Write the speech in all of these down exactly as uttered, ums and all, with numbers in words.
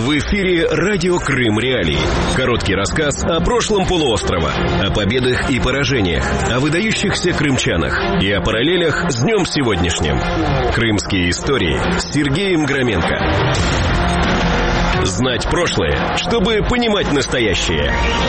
В эфире радио Крым Реалии. Короткий рассказ о прошлом полуострова, о победах и поражениях, о выдающихся крымчанах и о параллелях с днем сегодняшним. Крымские истории с Сергеем Громенко. Знать прошлое, чтобы понимать настоящее.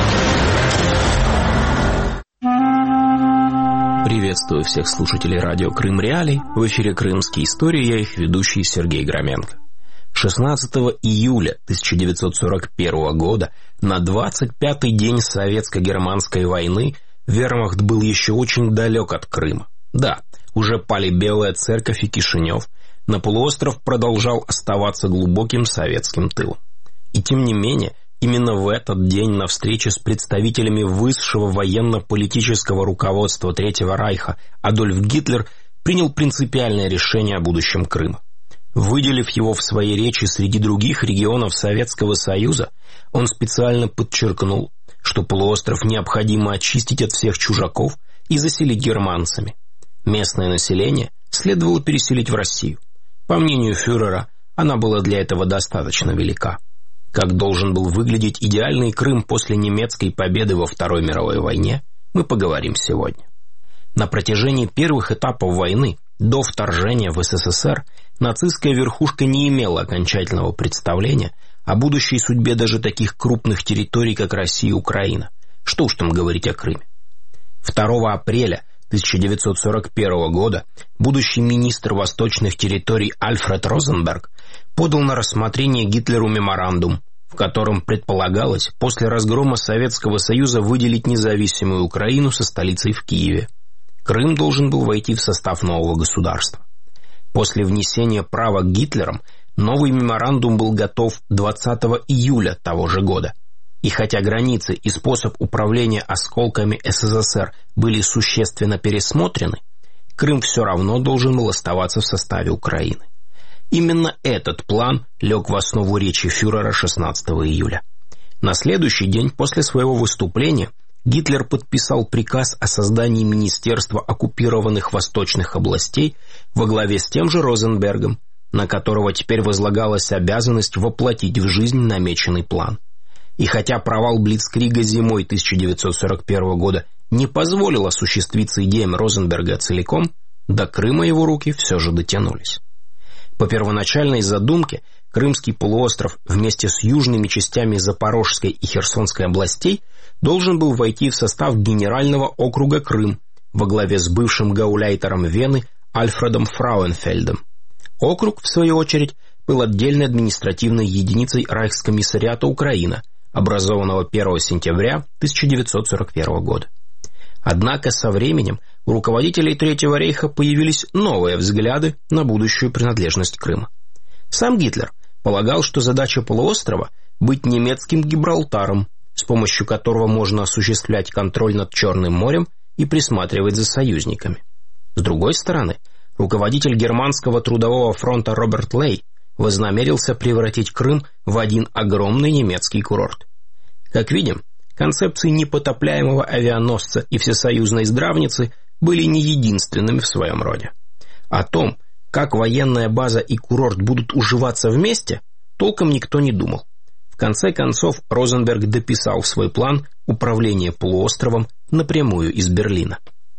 Приветствую всех слушателей радио Крым Реалий. В эфире «Крымские истории», я их ведущий Сергей Громенко. шестнадцатого июля тысяча девятьсот сорок первого года, на двадцать пятый день советско-германской войны, вермахт был еще очень далек от Крыма. Да, уже пали Белая Церковь и Кишинев, но полуостров продолжал оставаться глубоким советским тылом. И тем не менее, именно в этот день на встрече с представителями высшего военно-политического руководства Третьего Рейха Адольф Гитлер принял принципиальное решение о будущем Крыма. Выделив его в своей речи среди других регионов Советского Союза, он специально подчеркнул, что полуостров необходимо очистить от всех чужаков и заселить германцами. Местное население следовало переселить в Россию. По мнению фюрера, она была для этого достаточно велика. Как должен был выглядеть идеальный Крым после немецкой победы во Второй мировой войне, мы поговорим сегодня. На протяжении первых этапов войны, до вторжения в СССР, нацистская верхушка не имела окончательного представления о будущей судьбе даже таких крупных территорий, как Россия и Украина. Что уж там говорить о Крыме. второго апреля тысяча девятьсот сорок первого года будущий министр восточных территорий Альфред Розенберг подал на рассмотрение Гитлеру меморандум, в котором предполагалось после разгрома Советского Союза выделить независимую Украину со столицей в Киеве. Крым должен был войти в состав нового государства. После внесения правок Гитлером новый меморандум был готов двадцатого июля того же года. И хотя границы и способ управления осколками СССР были существенно пересмотрены, Крым все равно должен был оставаться в составе Украины. Именно этот план лег в основу речи фюрера шестнадцатого июля. На следующий день после своего выступления Гитлер подписал приказ о создании Министерства оккупированных восточных областей во главе с тем же Розенбергом, на которого теперь возлагалась обязанность воплотить в жизнь намеченный план. И хотя провал Блицкрига зимой тысяча девятьсот сорок первого года не позволил осуществиться идеям Розенберга целиком, до Крыма его руки все же дотянулись. По первоначальной задумке, Крымский полуостров вместе с южными частями Запорожской и Херсонской областей должен был войти в состав Генерального округа Крым во главе с бывшим гауляйтером Вены Альфредом Фрауенфельдом. Округ, в свою очередь, был отдельной административной единицей Райхскомиссариата Украина, образованного первого сентября тысяча девятьсот сорок первого года. Однако со временем у руководителей Третьего Рейха появились новые взгляды на будущую принадлежность Крыма. Сам Гитлер полагал, что задача полуострова – быть немецким Гибралтаром, с помощью которого можно осуществлять контроль над Черным морем и присматривать за союзниками. С другой стороны, руководитель германского трудового фронта Роберт Лей вознамерился превратить Крым в один огромный немецкий курорт. Как видим, концепции непотопляемого авианосца и всесоюзной здравницы были не единственными в своем роде. О том, как военная база и курорт будут уживаться вместе, толком никто не думал. В конце концов, Розенберг дописал в свой план управление полуостровом напрямую из Берлина.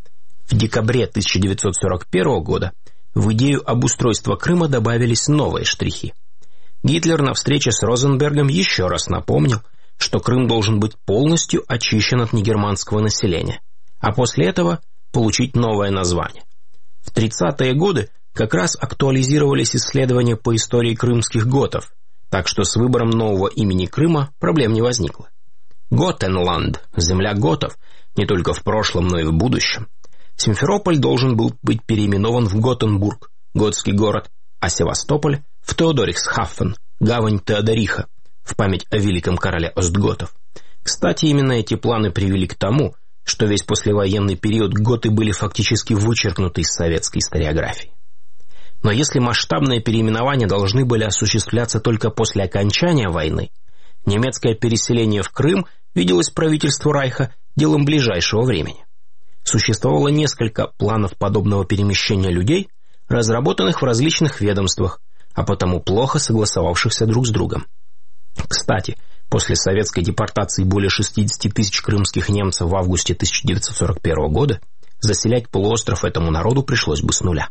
В декабре тысяча девятьсот сорок первого года в идею обустройства Крыма добавились новые штрихи. Гитлер на встрече с Розенбергом еще раз напомнил, что Крым должен быть полностью очищен от негерманского населения, а после этого получить новое название. В тридцатые годы как раз актуализировались исследования по истории крымских готов, так что с выбором нового имени Крыма проблем не возникло. Готенланд, земля готов, не только в прошлом, но и в будущем. Симферополь должен был быть переименован в Готенбург, готский город, а Севастополь – в Теодорихсхафен, гавань Теодориха, в память о великом короле остготов. Кстати, именно эти планы привели к тому, что весь послевоенный период готы были фактически вычеркнуты из советской историографии. Но если масштабные переименования должны были осуществляться только после окончания войны, немецкое переселение в Крым виделось правительству Райха делом ближайшего времени. Существовало несколько планов подобного перемещения людей, разработанных в различных ведомствах, а потому плохо согласовавшихся друг с другом. Кстати, после советской депортации более шестьдесят тысяч крымских немцев в августе тысяча девятьсот сорок первого года заселять полуостров этому народу пришлось бы с нуля.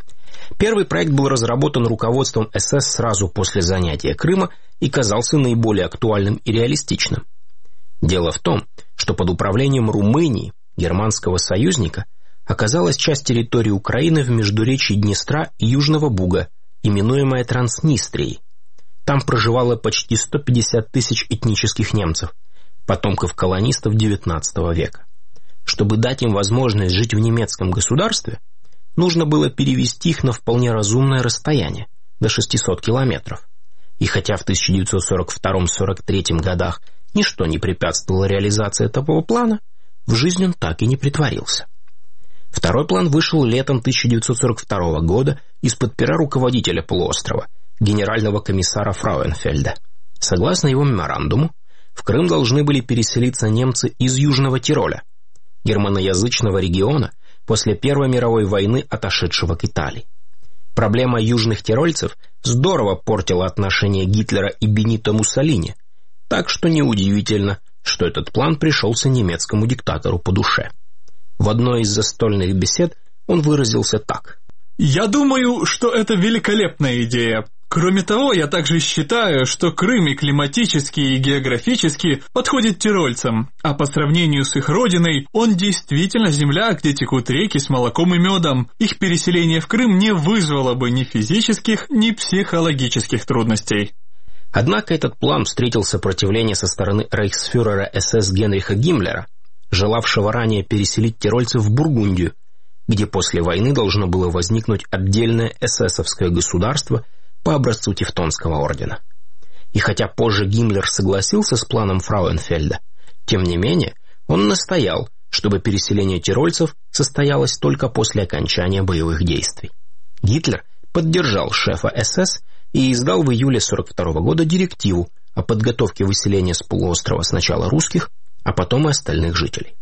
Первый проект был разработан руководством эс эс сразу после занятия Крыма и казался наиболее актуальным и реалистичным. Дело в том, что под управлением Румынии, германского союзника, оказалась часть территории Украины в междуречии Днестра и Южного Буга, именуемая Транснистрией. Там проживало почти сто пятьдесят тысяч этнических немцев, потомков колонистов девятнадцатого века. Чтобы дать им возможность жить в немецком государстве, нужно было перевести их на вполне разумное расстояние, до шестисот километров. И хотя в тысяча девятьсот сорок втором — сорок третьем годах ничто не препятствовало реализации этого плана, в жизнь он так и не претворился. Второй план вышел летом тысяча девятьсот сорок второго года из-под пера руководителя полуострова, генерального комиссара Фрауенфельда. Согласно его меморандуму, в Крым должны были переселиться немцы из Южного Тироля, германоязычного региона, после Первой мировой войны отошедшего к Италии. Проблема южных тирольцев здорово портила отношения Гитлера и Бенито Муссолини, так что неудивительно, что этот план пришелся немецкому диктатору по душе. В одной из застольных бесед он выразился так: «Я думаю, что это великолепная идея. Кроме того, я также считаю, что Крым и климатически, и географически подходит тирольцам, а по сравнению с их родиной, он действительно земля, где текут реки с молоком и медом. Их переселение в Крым не вызвало бы ни физических, ни психологических трудностей». Однако этот план встретил сопротивление со стороны рейхсфюрера эс эс Генриха Гиммлера, желавшего ранее переселить тирольцев в Бургундию, где после войны должно было возникнуть отдельное эсэсовское государство по образцу Тевтонского ордена. И хотя позже Гиммлер согласился с планом Фрауенфельда, тем не менее он настоял, чтобы переселение тирольцев состоялось только после окончания боевых действий. Гитлер поддержал шефа эс эс и издал в июле сорок второго года директиву о подготовке выселения с полуострова сначала русских, а потом и остальных жителей.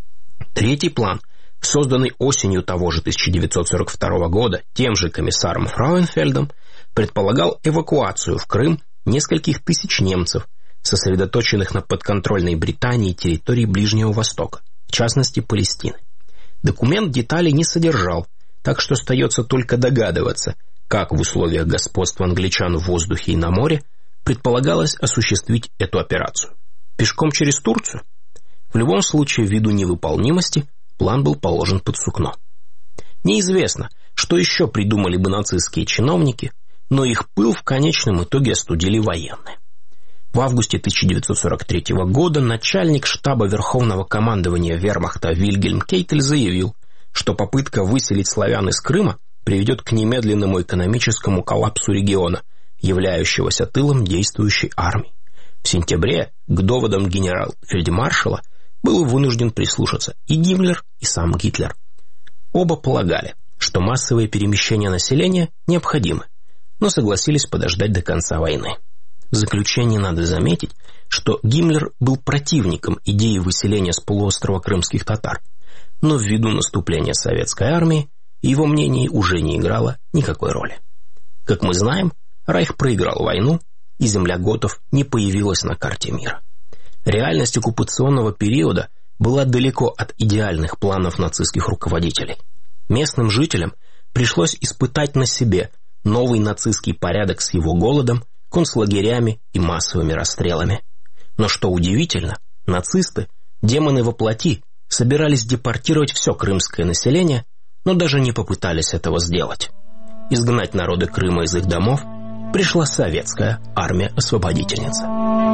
Третий план, созданный осенью того же тысяча девятьсот сорок второго года тем же комиссаром Фрауенфельдом, предполагал эвакуацию в Крым нескольких тысяч немцев, сосредоточенных на подконтрольной Британии территории Ближнего Востока, в частности Палестины. Документ деталей не содержал, так что остается только догадываться, как в условиях господства англичан в воздухе и на море предполагалось осуществить эту операцию. Пешком через Турцию? В любом случае, ввиду невыполнимости, план был положен под сукно. Неизвестно, что еще придумали бы нацистские чиновники, но их пыл в конечном итоге остудили военные. В августе тысяча девятьсот сорок третьего года начальник штаба Верховного командования вермахта Вильгельм Кейтель заявил, что попытка выселить славян из Крыма приведет к немедленному экономическому коллапсу региона, являющегося тылом действующей армии. В сентябре к доводам генерал-фельдмаршала был вынужден прислушаться и Гиммлер, и сам Гитлер. Оба полагали, что массовые перемещения населения необходимы, но согласились подождать до конца войны. В заключение надо заметить, что Гиммлер был противником идеи выселения с полуострова крымских татар, но ввиду наступления советской армии его мнение уже не играло никакой роли. Как мы знаем, Райх проиграл войну, и земля готов не появилась на карте мира. Реальность оккупационного периода была далеко от идеальных планов нацистских руководителей. Местным жителям пришлось испытать на себе новый нацистский порядок с его голодом, концлагерями и массовыми расстрелами. Но что удивительно, нацисты, демоны во плоти, собирались депортировать все крымское население, но даже не попытались этого сделать. Изгнать народы Крыма из их домов пришла советская армия-освободительница.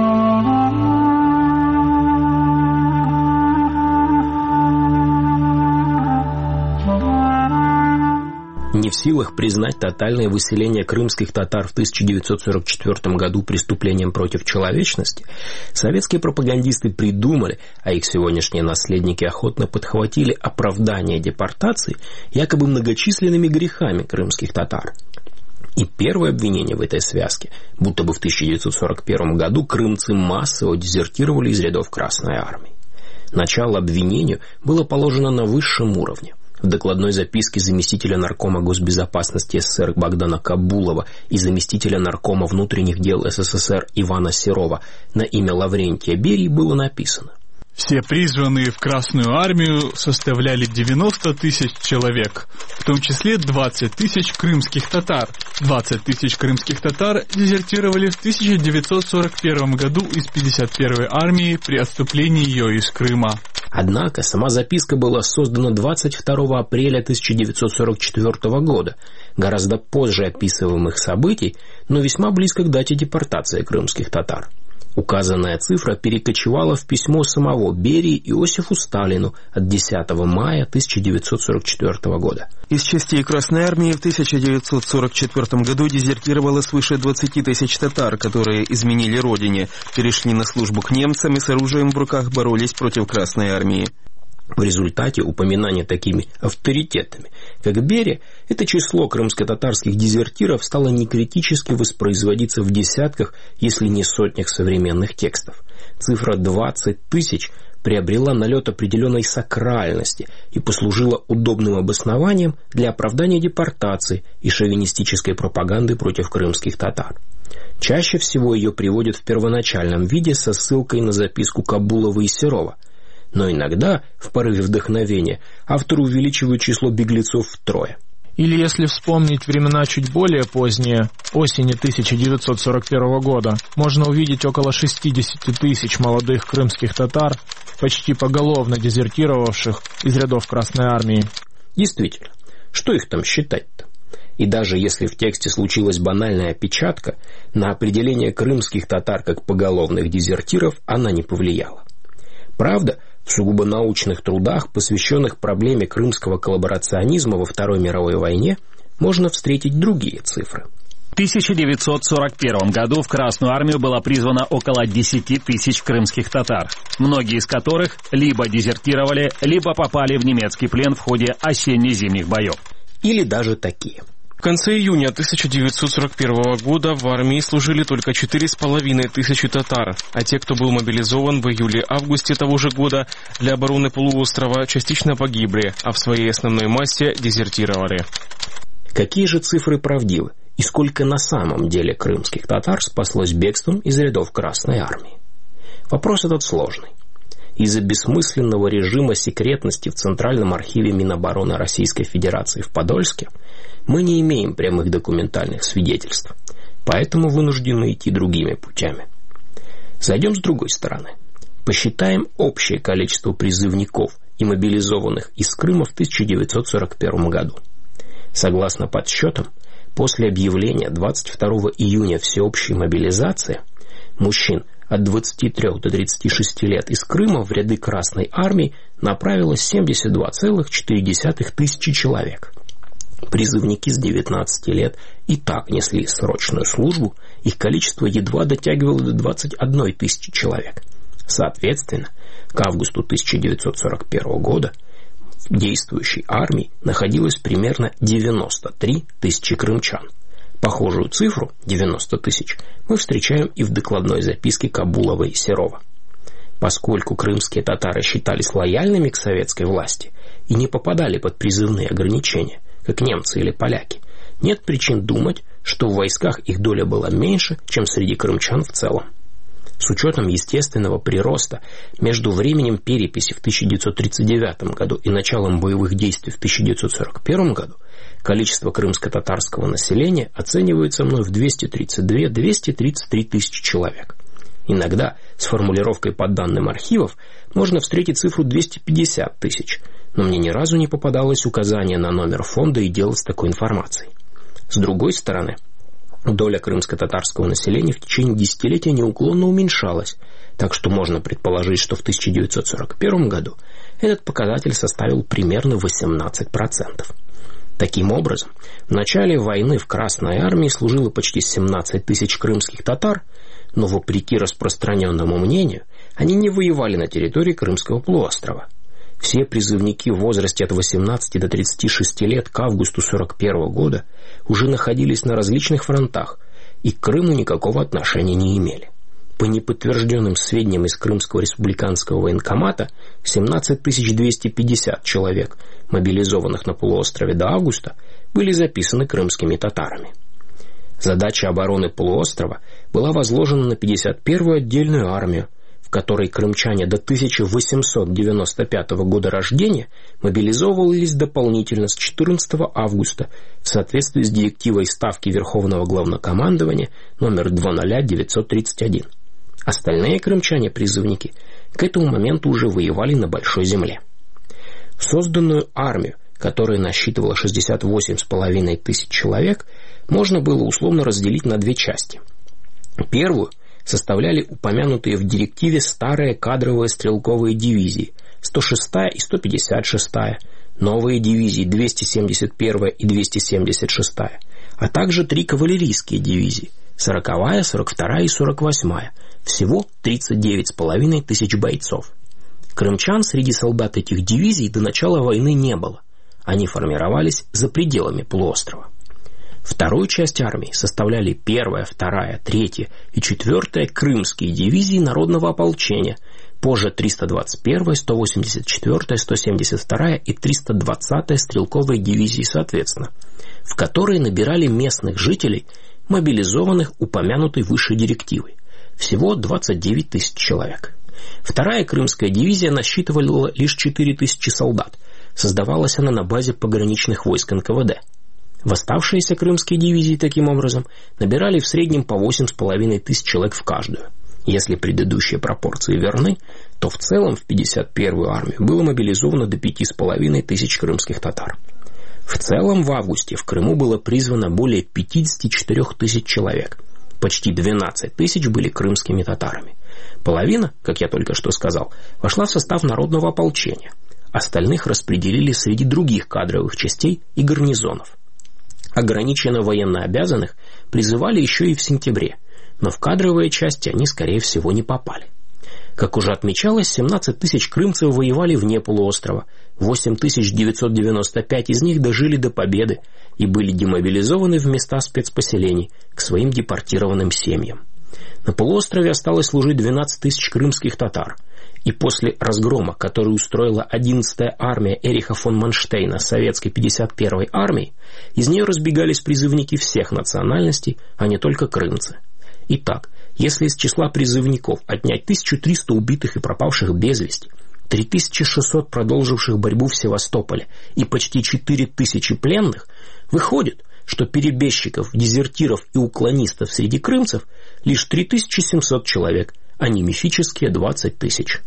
Не в силах признать тотальное выселение крымских татар в тысяча девятьсот сорок четвёртом году преступлением против человечности, советские пропагандисты придумали, а их сегодняшние наследники охотно подхватили оправдание депортации якобы многочисленными грехами крымских татар. И первое обвинение в этой связке, будто бы в тысяча девятьсот сорок первом году крымцы массово дезертировали из рядов Красной Армии. Начало обвинению было положено на высшем уровне, В докладной записке заместителя наркома госбезопасности СССР Богдана Кабулова и заместителя наркома внутренних дел СССР Ивана Серова на имя Лаврентия Берии было написано: все призванные в Красную армию составляли девяносто тысяч человек, в том числе двадцать тысяч крымских татар. двадцать тысяч крымских татар дезертировали в тысяча девятьсот сорок первом году из пятьдесят первой армии при отступлении ее из Крыма. Однако сама записка была создана двадцать второго апреля тысяча девятьсот сорок четвёртого года, гораздо позже описываемых событий, но весьма близко к дате депортации крымских татар. Указанная цифра перекочевала в письмо самого Берии Иосифу Сталину от десятого мая тысяча девятьсот сорок четвёртого года. Из частей Красной армии в тысяча девятьсот сорок четвёртом году дезертировало свыше двадцати тысяч татар, которые изменили родине, перешли на службу к немцам и с оружием в руках боролись против Красной армии. В результате упоминания такими авторитетами, как Берия, это число крымско-татарских дезертиров стало некритически воспроизводиться в десятках, если не сотнях современных текстов. Цифра двадцать тысяч приобрела налет определенной сакральности и послужила удобным обоснованием для оправдания депортации и шовинистической пропаганды против крымских татар. Чаще всего ее приводят в первоначальном виде со ссылкой на записку Кабулова и Серова. Но иногда, в порыве вдохновения, авторы увеличивают число беглецов втрое. Или если вспомнить времена чуть более поздние, осени тысяча девятьсот сорок первого года, можно увидеть около шестидесяти тысяч молодых крымских татар, почти поголовно дезертировавших из рядов Красной армии. Действительно, что их там считать-то? И даже если в тексте случилась банальная опечатка, на определение крымских татар как поголовных дезертиров она не повлияла. Правда, в сугубо научных трудах, посвященных проблеме крымского коллаборационизма во Второй мировой войне, можно встретить другие цифры. В тысяча девятьсот сорок первом году в Красную армию было призвано около десяти тысяч крымских татар, многие из которых либо дезертировали, либо попали в немецкий плен в ходе осенне-зимних боев. Или даже такие. В конце июня тысяча девятьсот сорок первого года в армии служили только четыре с половиной тысячи татар, а те, кто был мобилизован в июле-августе того же года для обороны полуострова, частично погибли, а в своей основной массе дезертировали. Какие же цифры правдивы и сколько на самом деле крымских татар спаслось бегством из рядов Красной армии? Вопрос этот сложный. Из-за бессмысленного режима секретности в Центральном архиве Минобороны Российской Федерации в Подольске мы не имеем прямых документальных свидетельств, поэтому вынуждены идти другими путями. Зайдем с другой стороны. Посчитаем общее количество призывников и мобилизованных из Крыма в тысяча девятьсот сорок первом году. Согласно подсчетам, после объявления двадцать второго июня всеобщей мобилизации мужчин от двадцати трёх до тридцати шести лет из Крыма в ряды Красной армии направилось семьдесят два целых четыре десятых тысячи человек. Призывники с девятнадцати лет и так несли срочную службу, их количество едва дотягивало до двадцати одной тысячи человек. Соответственно, к августу тысяча девятьсот сорок первого года в действующей армии находилось примерно девяносто три тысячи крымчан. Похожую цифру, девяносто тысяч, мы встречаем и в докладной записке Кабулова и Серова. Поскольку крымские татары считались лояльными к советской власти и не попадали под призывные ограничения, как немцы или поляки, нет причин думать, что в войсках их доля была меньше, чем среди крымчан в целом. С учетом естественного прироста между временем переписи в тысяча девятьсот тридцать девятом году и началом боевых действий в тысяча девятьсот сорок первом году, количество крымско-татарского населения оценивается мной в двести тридцать две - двести тридцать три тысячи человек. Иногда с формулировкой по данным архивов можно встретить цифру двести пятьдесят тысяч, но мне ни разу не попадалось указание на номер фонда и дело с такой информацией. С другой стороны, доля крымско-татарского населения в течение десятилетия неуклонно уменьшалась, так что можно предположить, что в тысяча девятьсот сорок первом году этот показатель составил примерно восемнадцать процентов. Таким образом, в начале войны в Красной армии служило почти семнадцать тысяч крымских татар, но вопреки распространенному мнению, они не воевали на территории Крымского полуострова. Все призывники в возрасте от восемнадцати до тридцати шести лет к августу сорок первого года уже находились на различных фронтах и к Крыму никакого отношения не имели. По неподтвержденным сведениям из Крымского республиканского военкомата, семнадцать тысяч двести пятьдесят человек, мобилизованных на полуострове до августа, были записаны крымскими татарами. Задача обороны полуострова была возложена на пятьдесят первую отдельную армию, в которой крымчане до тысяча восемьсот девяносто пятого года рождения мобилизовывались дополнительно с четырнадцатого августа в соответствии с директивой Ставки Верховного Главнокомандования номер две тысячи девятьсот тридцать один. Остальные крымчане-призывники к этому моменту уже воевали на Большой Земле. Созданную армию, которая насчитывала шестьдесят восемь с половиной тысяч человек, можно было условно разделить на две части. Первую составляли упомянутые в директиве старые кадровые стрелковые дивизии сто шестая и сто пятьдесят шестая, новые дивизии двести семьдесят первая и двести семьдесят шестая, а также три кавалерийские дивизии сороковая, сорок вторая и сорок восьмая, всего тридцать девять с половиной тысяч бойцов. Крымчан среди солдат этих дивизий до начала войны не было, они формировались за пределами полуострова. Вторую часть армии составляли первая, вторая, третья и четвертая крымские дивизии народного ополчения, позже триста двадцать первая, сто восемьдесят четвёртая, сто семьдесят вторая и триста двадцатая стрелковые дивизии соответственно, в которые набирали местных жителей, мобилизованных упомянутой выше директивой. Всего двадцать девять тысяч человек. Вторая крымская дивизия насчитывала лишь четыре тысячи солдат. Создавалась она на базе пограничных войск эн ка вэ дэ. В оставшиеся крымские дивизии, таким образом, набирали в среднем по восемь с половиной тысяч человек в каждую. Если предыдущие пропорции верны, то в целом в пятьдесят первую армию было мобилизовано до пяти с половиной тысяч крымских татар. В целом в августе в Крыму было призвано более пятьдесят четыре тысяч человек. Почти двенадцать тысяч были крымскими татарами. Половина, как я только что сказал, вошла в состав народного ополчения. Остальных распределили среди других кадровых частей и гарнизонов. Ограниченно военнообязанных призывали еще и в сентябре, но в кадровые части они, скорее всего, не попали. Как уже отмечалось, семнадцать тысяч крымцев воевали вне полуострова, восемь тысяч девятьсот девяносто пять из них дожили до победы и были демобилизованы в места спецпоселений к своим депортированным семьям. На полуострове осталось служить двенадцать тысяч крымских татар, и после разгрома, который устроила одиннадцатая армия Эриха фон Манштейна советской пятьдесят первой армии, из нее разбегались призывники всех национальностей, а не только крымцы. Итак, если из числа призывников отнять тысячу триста убитых и пропавших без вести, три тысячи шестьсот продолживших борьбу в Севастополе и почти четыре тысячи пленных, выходит, что перебежчиков, дезертиров и уклонистов среди крымцев лишь три тысячи семьсот человек, а не мифические двадцать тысяч.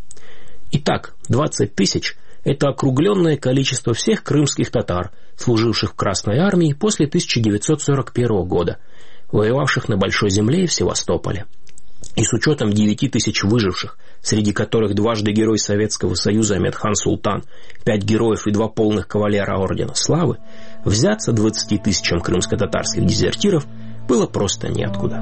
Итак, двадцать тысяч – это округленное количество всех крымских татар, служивших в Красной армии после тысяча девятьсот сорок первого года, воевавших на Большой Земле и в Севастополе. И с учетом девяти тысяч выживших, среди которых дважды герой Советского Союза Амедхан Султан, пять героев и два полных кавалера Ордена Славы, взяться двадцати тысячам крымско-татарских дезертиров было просто неоткуда.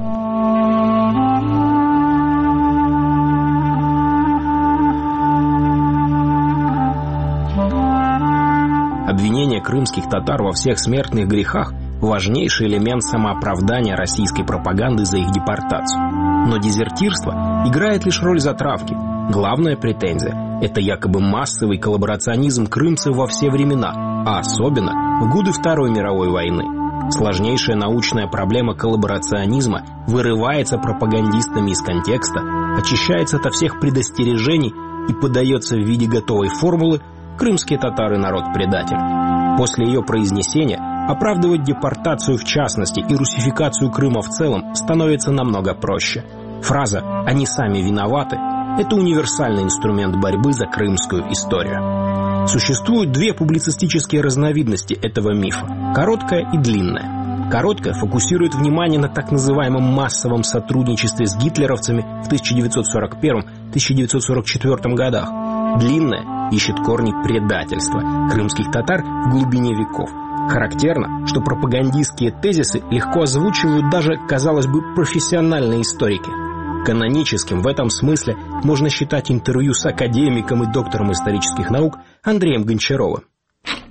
Обвинение крымских татар во всех смертных грехах – важнейший элемент самооправдания российской пропаганды за их депортацию. Но дезертирство играет лишь роль затравки. Главная претензия – это якобы массовый коллаборационизм крымцев во все времена, а особенно в годы Второй мировой войны. Сложнейшая научная проблема коллаборационизма вырывается пропагандистами из контекста, очищается ото всех предостережений и подается в виде готовой формулы «крымские татары – народ-предатель». После ее произнесения оправдывать депортацию в частности и русификацию Крыма в целом становится намного проще. Фраза «они сами виноваты» – это универсальный инструмент борьбы за крымскую историю. Существуют две публицистические разновидности этого мифа – короткая и длинная. Короткая фокусирует внимание на так называемом массовом сотрудничестве с гитлеровцами в тысяча девятьсот сорок первом — тысяча девятьсот сорок четвёртом годах. Длинная ищет корни предательства крымских татар в глубине веков. Характерно, что пропагандистские тезисы легко озвучивают даже, казалось бы, профессиональные историки. Каноническим в этом смысле можно считать интервью с академиком и доктором исторических наук Андреем Гончаровым.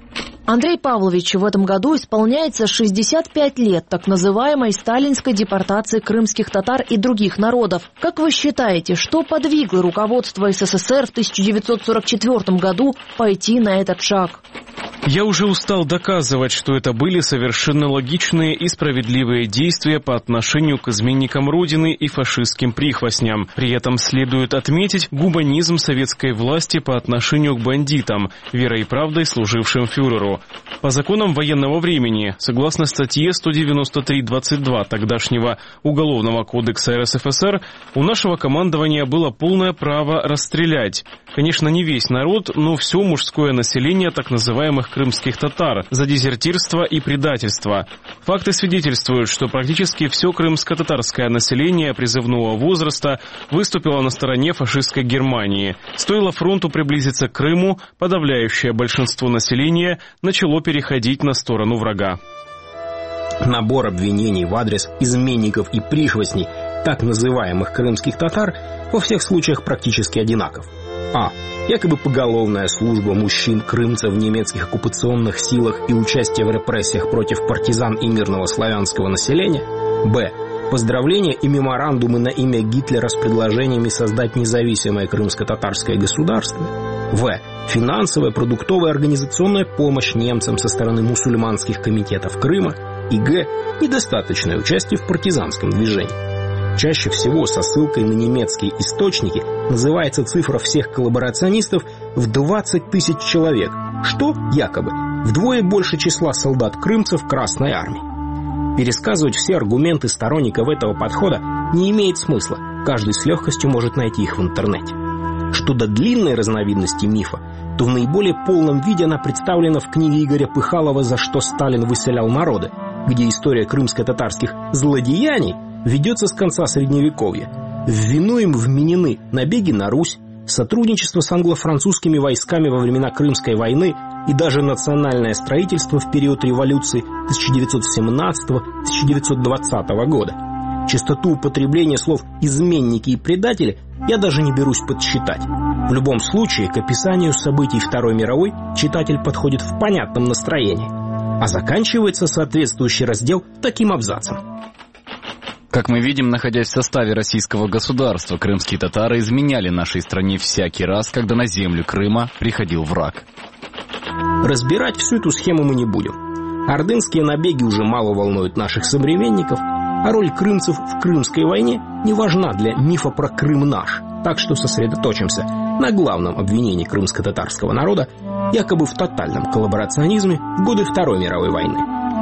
Андрей Павлович, в этом году исполняется шестьдесят пять лет так называемой сталинской депортации крымских татар и других народов. Как вы считаете, что подвигло руководство СССР в тысяча девятьсот сорок четвёртом году пойти на этот шаг? Я уже устал доказывать, что это были совершенно логичные и справедливые действия по отношению к изменникам Родины и фашистским прихвостням. При этом следует отметить гуманизм советской власти по отношению к бандитам, верой и правдой служившим фюреру. По законам военного времени, согласно статье сто девяносто три двадцать два тогдашнего Уголовного кодекса эр эс эф эс эр, у нашего командования было полное право расстрелять. Конечно, не весь народ, но все мужское население так называемых крымских татар за дезертирство и предательство. Факты свидетельствуют, что практически все крымско-татарское население призывного возраста выступило на стороне фашистской Германии. Стоило фронту приблизиться к Крыму, подавляющее большинство населения начало переходить на сторону врага. Набор обвинений в адрес изменников и прихвостней так называемых крымских татар во всех случаях практически одинаков. А. Якобы поголовная служба мужчин-крымцев в немецких оккупационных силах и участие в репрессиях против партизан и мирного славянского населения. Б. Поздравления и меморандумы на имя Гитлера с предложениями создать независимое крымско-татарское государство. В. Финансовая, продуктовая, организационная помощь немцам со стороны мусульманских комитетов Крыма. И Г. Недостаточное участие в партизанском движении. Чаще всего со ссылкой на немецкие источники называется цифра всех коллаборационистов в двадцать тысяч человек, что, якобы, вдвое больше числа солдат-крымцев Красной Армии. Пересказывать все аргументы сторонников этого подхода не имеет смысла, каждый с легкостью может найти их в интернете. Что до длинной разновидности мифа, то в наиболее полном виде она представлена в книге Игоря Пыхалова «За что Сталин выселял народы», где история крымско-татарских злодеяний ведется с конца Средневековья. В вину им вменены набеги на Русь, сотрудничество с англо-французскими войсками во времена Крымской войны и даже национальное строительство в период революции тысяча девятьсот семнадцатого — тысяча девятьсот двадцатого года. Частоту употребления слов «изменники» и «предатели» я даже не берусь подсчитать. В любом случае, к описанию событий Второй мировой читатель подходит в понятном настроении, а заканчивается соответствующий раздел таким абзацем. Как мы видим, находясь в составе российского государства, крымские татары изменяли нашей стране всякий раз, когда на землю Крыма приходил враг. Разбирать всю эту схему мы не будем. Ордынские набеги уже мало волнуют наших современников, а роль крымцев в Крымской войне не важна для мифа про Крым наш. Так что сосредоточимся на главном обвинении крымско-татарского народа, якобы в тотальном коллаборационизме в годы Второй мировой войны.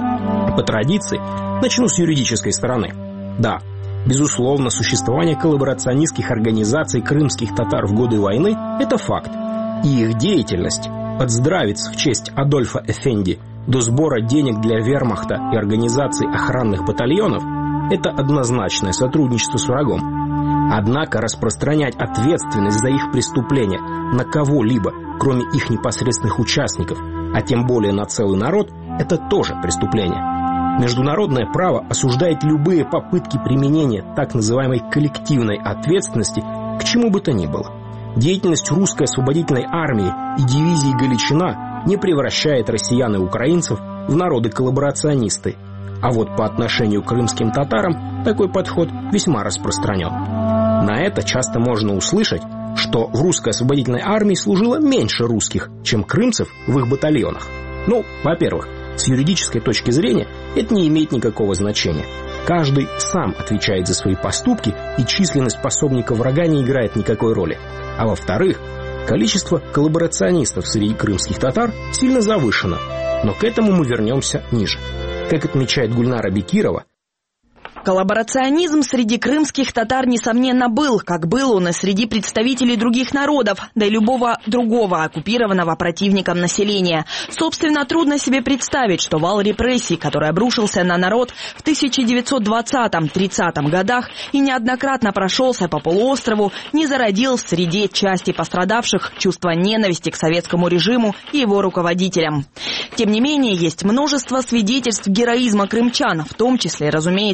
По традиции, начну с юридической стороны. Да, безусловно, существование коллаборационистских организаций крымских татар в годы войны – это факт. И их деятельность, от здравиц в честь Адольфа Эфенди до сбора денег для вермахта и организации охранных батальонов – это однозначное сотрудничество с врагом. Однако распространять ответственность за их преступления на кого-либо, кроме их непосредственных участников, а тем более на целый народ – это тоже преступление. Международное право осуждает любые попытки применения так называемой коллективной ответственности к чему бы то ни было. Деятельность русской освободительной армии и дивизии «Галичина» не превращает россиян и украинцев в народы-коллаборационисты. А вот по отношению к крымским татарам такой подход весьма распространен. На это часто можно услышать, что в русской освободительной армии служило меньше русских, чем крымцев в их батальонах. Ну, во-первых, с юридической точки зрения это не имеет никакого значения. Каждый сам отвечает за свои поступки, и численность пособников врага не играет никакой роли. А во-вторых, количество коллаборационистов среди крымских татар сильно завышено, но к этому мы вернемся ниже. Как отмечает Гульнара Бекирова, коллаборационизм среди крымских татар, несомненно, был, как был он и среди представителей других народов, да и любого другого оккупированного противником населения. Собственно, трудно себе представить, что вал репрессий, который обрушился на народ в тысяча девятьсот двадцатом — тридцатом годах и неоднократно прошелся по полуострову, не зародил в среде части пострадавших чувство ненависти к советскому режиму и его руководителям. Тем не менее, есть множество свидетельств героизма крымчан, в том числе, разумеется, и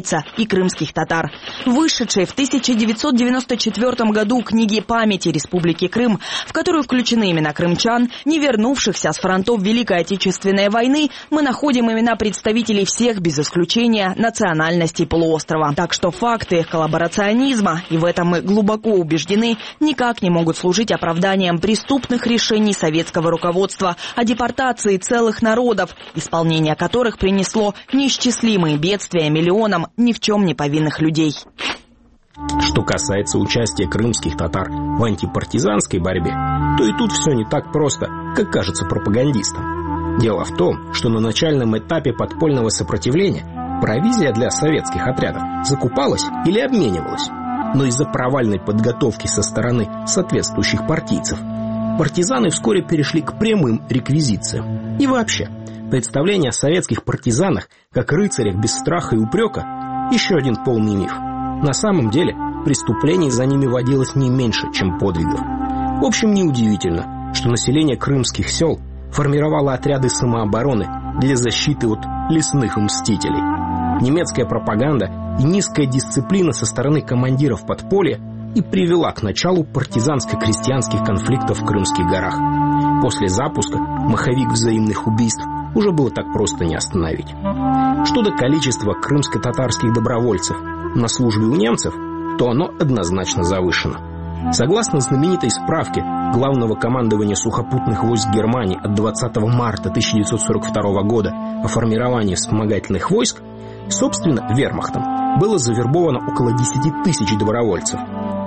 и крымских татар. Вышедшей в тысяча девятьсот девяносто четвёртом году книге памяти Республики Крым, в которую включены имена крымчан, не вернувшихся с фронтов Великой Отечественной войны, мы находим имена представителей всех, без исключения, национальностей полуострова. Так что факты коллаборационизма, и в этом мы глубоко убеждены, никак не могут служить оправданием преступных решений советского руководства о депортации целых народов, исполнение которых принесло неисчислимые бедствия миллионам ни в чем не повинных людей. Что касается участия крымских татар в антипартизанской борьбе, то и тут все не так просто, как кажется пропагандистам. Дело в том, что на начальном этапе подпольного сопротивления провизия для советских отрядов закупалась или обменивалась. Но из-за провальной подготовки со стороны соответствующих партийцев партизаны вскоре перешли к прямым реквизициям. И вообще, представление о советских партизанах как рыцарях без страха и упрека – еще один полный миф. На самом деле, преступлений за ними водилось не меньше, чем подвигов. В общем, неудивительно, что население крымских сел формировало отряды самообороны для защиты от лесных мстителей. Немецкая пропаганда и низкая дисциплина со стороны командиров подполья и привела к началу партизанско-крестьянских конфликтов в Крымских горах. После запуска маховик взаимных убийств уже было так просто не остановить. Что до количества крымско-татарских добровольцев на службе у немцев, то оно однозначно завышено. Согласно знаменитой справке Главного командования сухопутных войск Германии от двадцатого марта тысяча девятьсот сорок второго года о формировании вспомогательных войск, собственно, вермахтом было завербовано около десяти тысяч добровольцев.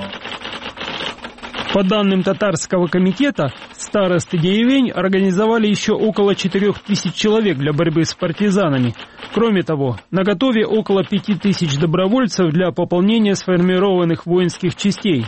По данным татарского комитета, старосты деревень организовали еще около четырех тысяч человек для борьбы с партизанами. Кроме того, наготове около пяти тысяч добровольцев для пополнения сформированных воинских частей.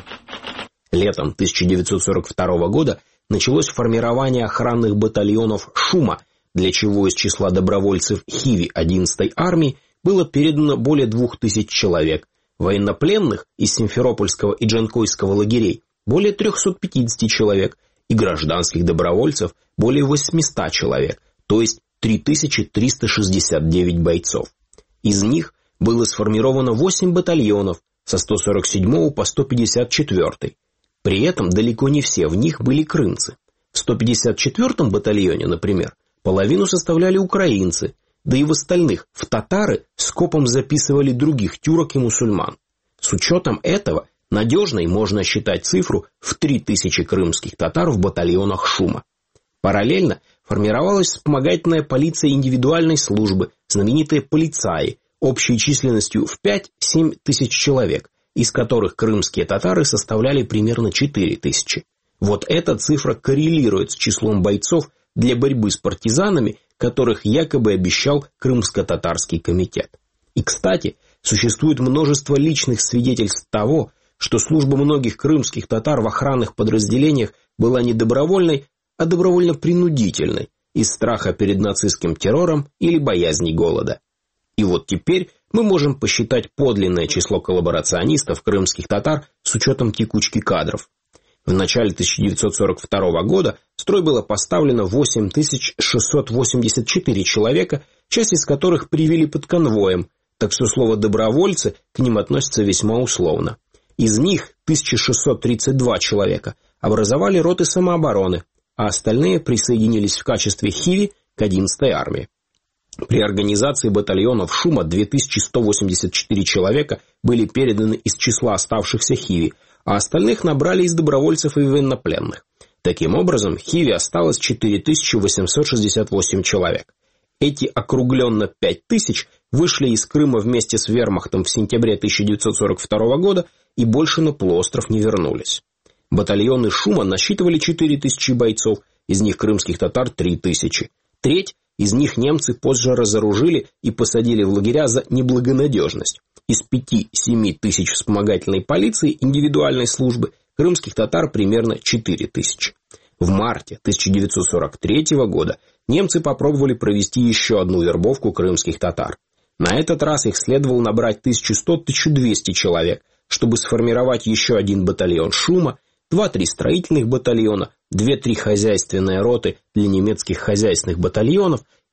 Летом тысяча девятьсот сорок второго года началось формирование охранных батальонов «Шума», для чего из числа добровольцев Хиви одиннадцатой армии было передано более двух тысяч человек, военнопленных из Симферопольского и Джанкойского лагерей более трехсот пятидесяти человек и гражданских добровольцев более восьмисот человек, то есть три тысячи триста шестьдесят девять бойцов. Из них было сформировано восемь батальонов со сто сорок седьмого по сто пятьдесят четвёртый. При этом далеко не все в них были крымцы. В сто пятьдесят четвёртом батальоне, например, половину составляли украинцы, да и в остальных в татары скопом записывали других тюрок и мусульман. С учетом этого надежной можно считать цифру в три тысячи крымских татар в батальонах «Шума». Параллельно формировалась вспомогательная полиция индивидуальной службы, знаменитые полицаи, общей численностью в пять-семь тысяч человек, из которых крымские татары составляли примерно четыре тысячи. Вот эта цифра коррелирует с числом бойцов для борьбы с партизанами, которых якобы обещал Крымско-татарский комитет. И, кстати, существует множество личных свидетельств того, что служба многих крымских татар в охранных подразделениях была не добровольной, а добровольно-принудительной, из страха перед нацистским террором или боязни голода. И вот теперь мы можем посчитать подлинное число коллаборационистов крымских татар с учетом текучки кадров. В начале тысяча девятьсот сорок второго года в строй было поставлено восемь тысяч шестьсот восемьдесят четыре человека, часть из которых привели под конвоем, так что слово «добровольцы» к ним относится весьма условно. Из них тысяча шестьсот тридцать два человека образовали роты самообороны, а остальные присоединились в качестве Хиви к одиннадцатой армии. При организации батальонов «Шума» две тысячи сто восемьдесят четыре человека были переданы из числа оставшихся Хиви, а остальных набрали из добровольцев и военнопленных. Таким образом, в Хиви осталось четыре тысячи восемьсот шестьдесят восемь человек. Эти округленно пять тысяч вышли из Крыма вместе с вермахтом в сентябре тысяча девятьсот сорок второго года и больше на полуостров не вернулись. Батальоны «Шума» насчитывали четыре тысячи бойцов, из них крымских татар три тысячи. Треть из них немцы позже разоружили и посадили в лагеря за неблагонадежность. Из пяти-семи тысяч вспомогательной полиции индивидуальной службы крымских татар примерно четыре тысячи. В марте тысяча девятьсот сорок третьего года немцы попробовали провести еще одну вербовку крымских татар. На этот раз их следовало набрать тысячу сто - тысячу двести человек, чтобы сформировать еще один батальон «Шума», два-три строительных батальона, две-три хозяйственные роты для немецких хозяйственных батальонов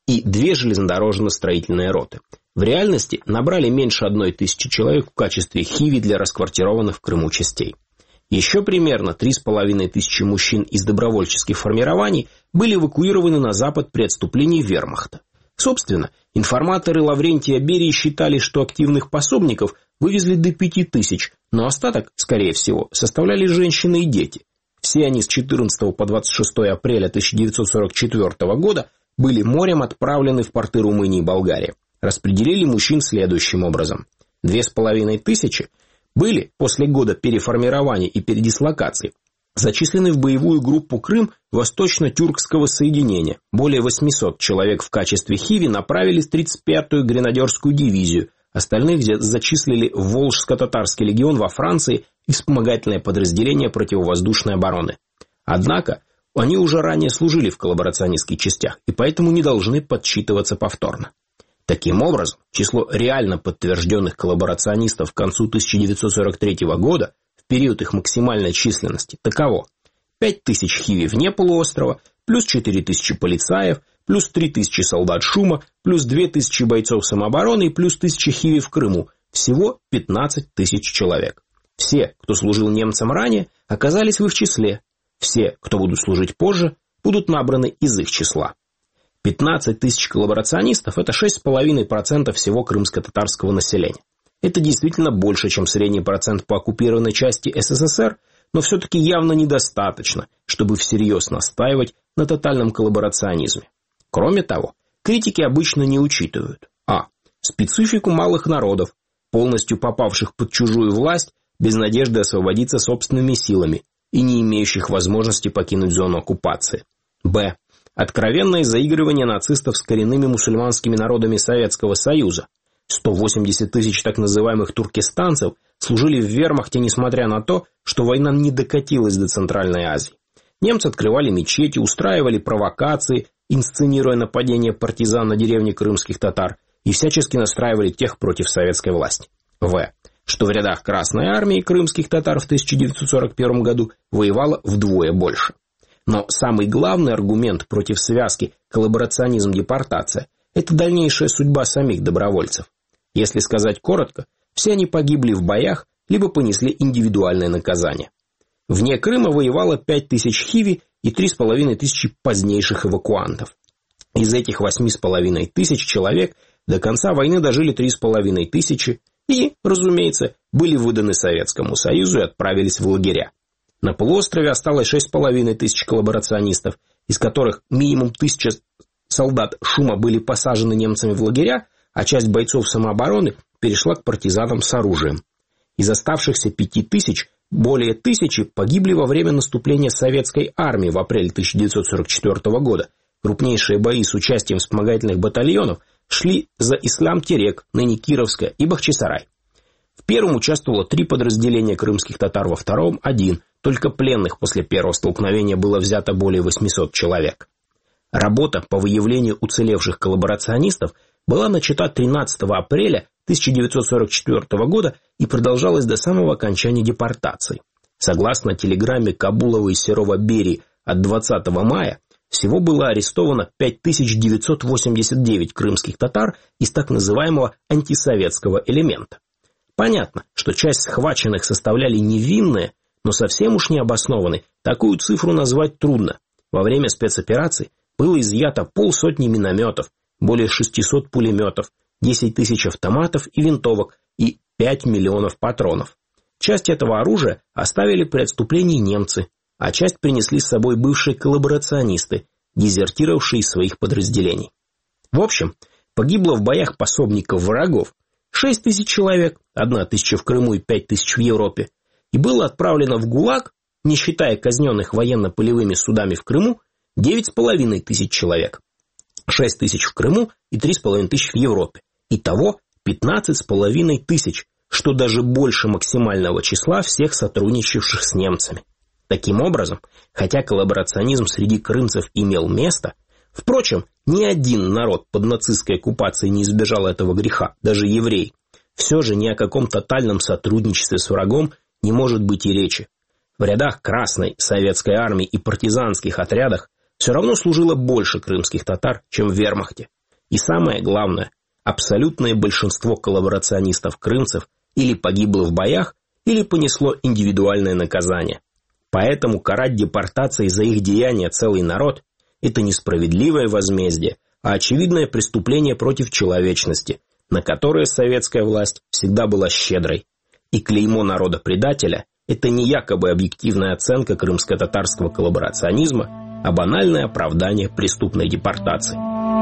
и две железнодорожно-строительные роты. В реальности набрали меньше одной тысячи человек в качестве хиви для расквартированных в Крыму частей. Еще примерно три с половиной тысячи мужчин из добровольческих формирований были эвакуированы на запад при отступлении вермахта. Собственно, информаторы Лаврентия Берии считали, что активных пособников вывезли до пяти тысяч, но остаток, скорее всего, составляли женщины и дети. Все они с четырнадцатого по двадцать шестое апреля тысяча девятьсот сорок четвёртого года были морем отправлены в порты Румынии и Болгарии. Распределили мужчин следующим образом. Две с половиной тысячи были после года переформирования и передислокации зачислены в боевую группу Крым Восточно-Тюркского соединения. Более восьмисот человек в качестве хиви направились в тридцать пятую гренадерскую дивизию. Остальных зачислили в Волжско-Татарский легион во Франции и вспомогательное подразделение противовоздушной обороны. Однако они уже ранее служили в коллаборационистских частях и поэтому не должны подсчитываться повторно. Таким образом, число реально подтвержденных коллаборационистов к концу тысяча девятьсот сорок третьего года, в период их максимальной численности, таково: пять тысяч хиви вне полуострова, плюс четыре тысячи полицаев, плюс три тысячи солдат шума, плюс две тысячи бойцов самообороны и плюс тысяча хиви в Крыму. Всего пятнадцать тысяч человек. Все, кто служил немцам ранее, оказались в их числе. Все, кто будут служить позже, будут набраны из их числа. пятнадцать тысяч коллаборационистов – это шесть целых пять десятых процента всего крымско-татарского населения. Это действительно больше, чем средний процент по оккупированной части СССР, но все-таки явно недостаточно, чтобы всерьез настаивать на тотальном коллаборационизме. Кроме того, критики обычно не учитывают: а. специфику малых народов, полностью попавших под чужую власть, без надежды освободиться собственными силами и не имеющих возможности покинуть зону оккупации; б. откровенное заигрывание нацистов с коренными мусульманскими народами Советского Союза. сто восемьдесят тысяч так называемых туркестанцев служили в вермахте, несмотря на то, что война не докатилась до Центральной Азии. Немцы открывали мечети, устраивали провокации, инсценируя нападение партизан на деревни крымских татар, и всячески настраивали тех против советской власти. В. Что в рядах Красной армии крымских татар в тысяча девятьсот сорок первом году воевало вдвое больше. Но самый главный аргумент против связки коллаборационизм-депортация – это дальнейшая судьба самих добровольцев. Если сказать коротко, все они погибли в боях, либо понесли индивидуальное наказание. Вне Крыма воевало пять тысяч хиви и три с половиной тысячи позднейших эвакуантов. Из этих восьми с половиной тысяч человек до конца войны дожили три с половиной тысячи и, разумеется, были выданы Советскому Союзу и отправились в лагеря. На полуострове осталось шесть с половиной тысяч коллаборационистов, из которых минимум тысяча солдат шума были посажены немцами в лагеря, а часть бойцов самообороны перешла к партизанам с оружием. Из оставшихся пяти тысяч более тысячи погибли во время наступления советской армии в апреле тысяча девятьсот сорок четвёртого года. Крупнейшие бои с участием вспомогательных батальонов шли за Ислам-Терек, ныне Кировская, и Бахчисарай. В первом участвовало три подразделения крымских татар, во втором – один. Только пленных после первого столкновения было взято более восьмисот человек. Работа по выявлению уцелевших коллаборационистов была начата тринадцатого апреля тысяча девятьсот сорок четвёртого года и продолжалась до самого окончания депортации. Согласно телеграмме Кабулова и Серова-Берии от двадцатого мая, всего было арестовано пять тысяч девятьсот восемьдесят девять крымских татар из так называемого антисоветского элемента. Понятно, что часть схваченных составляли невинные, но совсем уж необоснованные. Такую цифру назвать трудно. Во время спецопераций было изъято полсотни минометов, более шестисот пулеметов, десять тысяч автоматов и винтовок и пять миллионов патронов. Часть этого оружия оставили при отступлении немцы, а часть принесли с собой бывшие коллаборационисты, дезертировавшие из своих подразделений. В общем, погибло в боях пособников врагов шесть тысяч человек, одна тысяча в Крыму и пять тысяч в Европе, и было отправлено в ГУЛАГ, не считая казненных военно-полевыми судами в Крыму, девять с половиной тысяч человек, шесть тысяч в Крыму и три с половиной тысяч в Европе. Итого пятнадцать с половиной тысяч, что даже больше максимального числа всех сотрудничавших с немцами. Таким образом, хотя коллаборационизм среди крымцев имел место, впрочем, ни один народ под нацистской оккупацией не избежал этого греха, даже евреи, все же ни о каком тотальном сотрудничестве с врагом не может быть и речи. В рядах Красной советской армии и партизанских отрядах все равно служило больше крымских татар, чем в вермахте. И самое главное, абсолютное большинство коллаборационистов-крымцев или погибло в боях, или понесло индивидуальное наказание. Поэтому карать депортацией за их деяния целый народ – это несправедливое возмездие, а очевидное преступление против человечности, на которое советская власть всегда была щедрой. И клеймо народа-предателя – это не якобы объективная оценка крымско-татарского коллаборационизма, а банальное оправдание преступной депортации.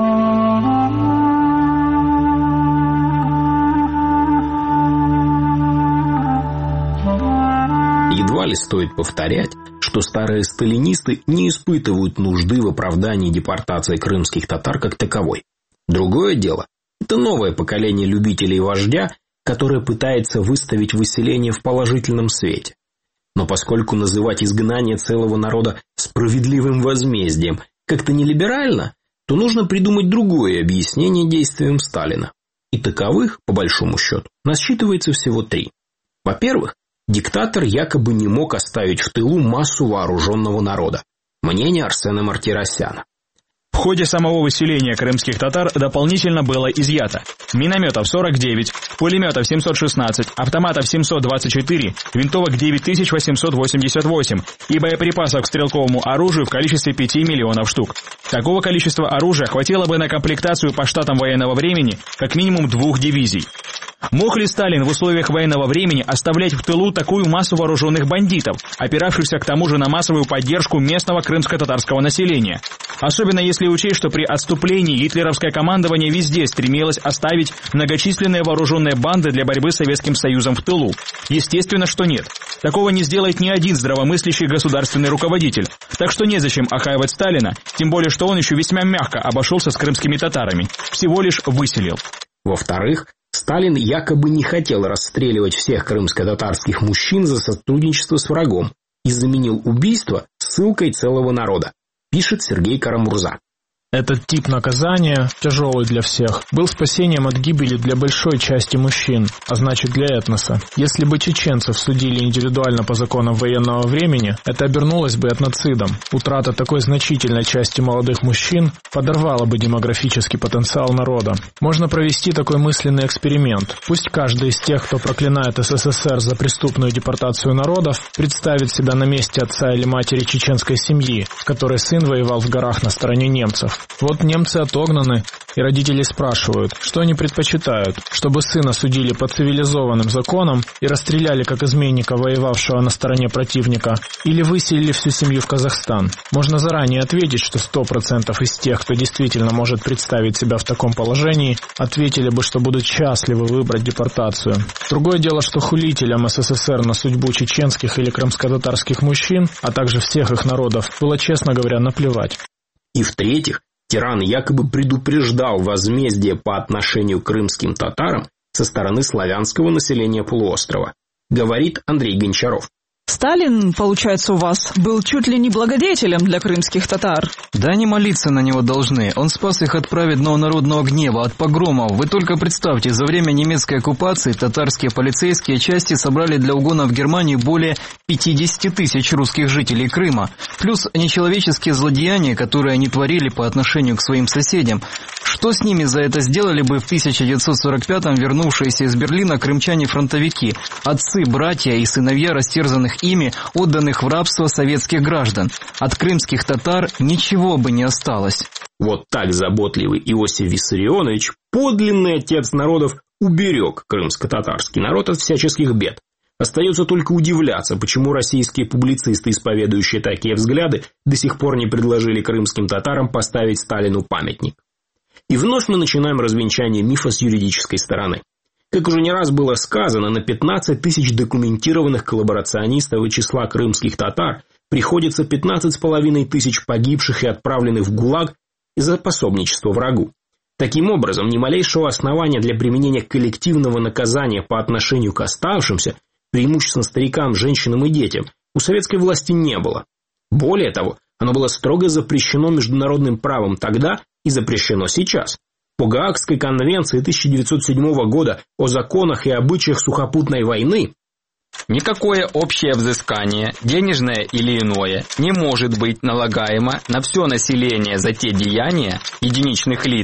Едва ли стоит повторять, что старые сталинисты не испытывают нужды в оправдании депортации крымских татар как таковой. Другое дело – это новое поколение любителей вождя, которое пытается выставить выселение в положительном свете. Но поскольку называть изгнание целого народа справедливым возмездием как-то не либерально, то нужно придумать другое объяснение действиям Сталина. И таковых, по большому счету, насчитывается всего три. Во-первых, диктатор якобы не мог оставить в тылу массу вооруженного народа. Мнение Арсена Мартиросяна. В ходе самого выселения крымских татар дополнительно было изъято минометов сорок девять, пулеметов семьсот шестнадцать, автоматов семьсот двадцать четыре, винтовок девять тысяч восемьсот восемьдесят восемь и боеприпасов к стрелковому оружию в количестве пяти миллионов штук. Такого количества оружия хватило бы на комплектацию по штатам военного времени как минимум двух дивизий. Мог ли Сталин в условиях военного времени оставлять в тылу такую массу вооруженных бандитов, опиравшихся к тому же на массовую поддержку местного крымско-татарского населения? Особенно если учесть, что при отступлении гитлеровское командование везде стремилось оставить многочисленные вооруженные банды для борьбы с Советским Союзом в тылу. Естественно, что нет. Такого не сделает ни один здравомыслящий государственный руководитель. Так что незачем охаивать Сталина, тем более, что он еще весьма мягко обошелся с крымскими татарами. Всего лишь выселил. Во-вторых, Сталин якобы не хотел расстреливать всех крымско-татарских мужчин за сотрудничество с врагом и заменил убийство ссылкой целого народа, пишет Сергей Карамурза. Этот тип наказания, тяжелый для всех, был спасением от гибели для большой части мужчин, а значит для этноса. Если бы чеченцев судили индивидуально по законам военного времени, это обернулось бы этноцидом. Утрата такой значительной части молодых мужчин подорвала бы демографический потенциал народа. Можно провести такой мысленный эксперимент. Пусть каждый из тех, кто проклинает СССР за преступную депортацию народов, представит себя на месте отца или матери чеченской семьи, в которой сын воевал в горах на стороне немцев. Вот немцы отогнаны, и родители спрашивают, что они предпочитают, чтобы сына судили по цивилизованным законам и расстреляли как изменника, воевавшего на стороне противника, или выселили всю семью в Казахстан. Можно заранее ответить, что сто процентов из тех, кто действительно может представить себя в таком положении, ответили бы, что будут счастливы выбрать депортацию. Другое дело, что хулителям СССР на судьбу чеченских или крымско-татарских мужчин, а также всех их народов, было, честно говоря, наплевать. И в-третьих, тиран якобы предупреждал возмездие по отношению к крымским татарам со стороны славянского населения полуострова, говорит Андрей Гончаров. Сталин, получается, у вас был чуть ли не благодетелем для крымских татар. Да не молиться на него должны. Он спас их от праведного народного гнева, от погромов. Вы только представьте, за время немецкой оккупации татарские полицейские части собрали для угона в Германию более пятидесяти тысяч русских жителей Крыма. Плюс нечеловеческие злодеяния, которые они творили по отношению к своим соседям. Что с ними за это сделали бы в тысяча девятьсот сорок пятом вернувшиеся из Берлина крымчане-фронтовики, отцы, братья и сыновья растерзанных ими, отданных в рабство советских граждан? От крымских татар ничего бы не осталось. Вот так заботливый Иосиф Виссарионович, подлинный отец народов, уберег крымско-татарский народ от всяческих бед. Остается только удивляться, почему российские публицисты, исповедующие такие взгляды, до сих пор не предложили крымским татарам поставить Сталину памятник. И вновь мы начинаем развенчание мифа с юридической стороны. Как уже не раз было сказано, на пятнадцать тысяч документированных коллаборационистов и числа крымских татар приходится пятнадцать с половиной тысяч погибших и отправленных в ГУЛАГ из-за пособничества врагу. Таким образом, ни малейшего основания для применения коллективного наказания по отношению к оставшимся, преимущественно старикам, женщинам и детям, у советской власти не было. Более того, оно было строго запрещено международным правом тогда и запрещено сейчас. По Гаагской конвенции тысяча девятьсот седьмого года о законах и обычаях сухопутной войны никакое общее взыскание, денежное или иное, не может быть налагаемо на все население за те деяния единичных лиц,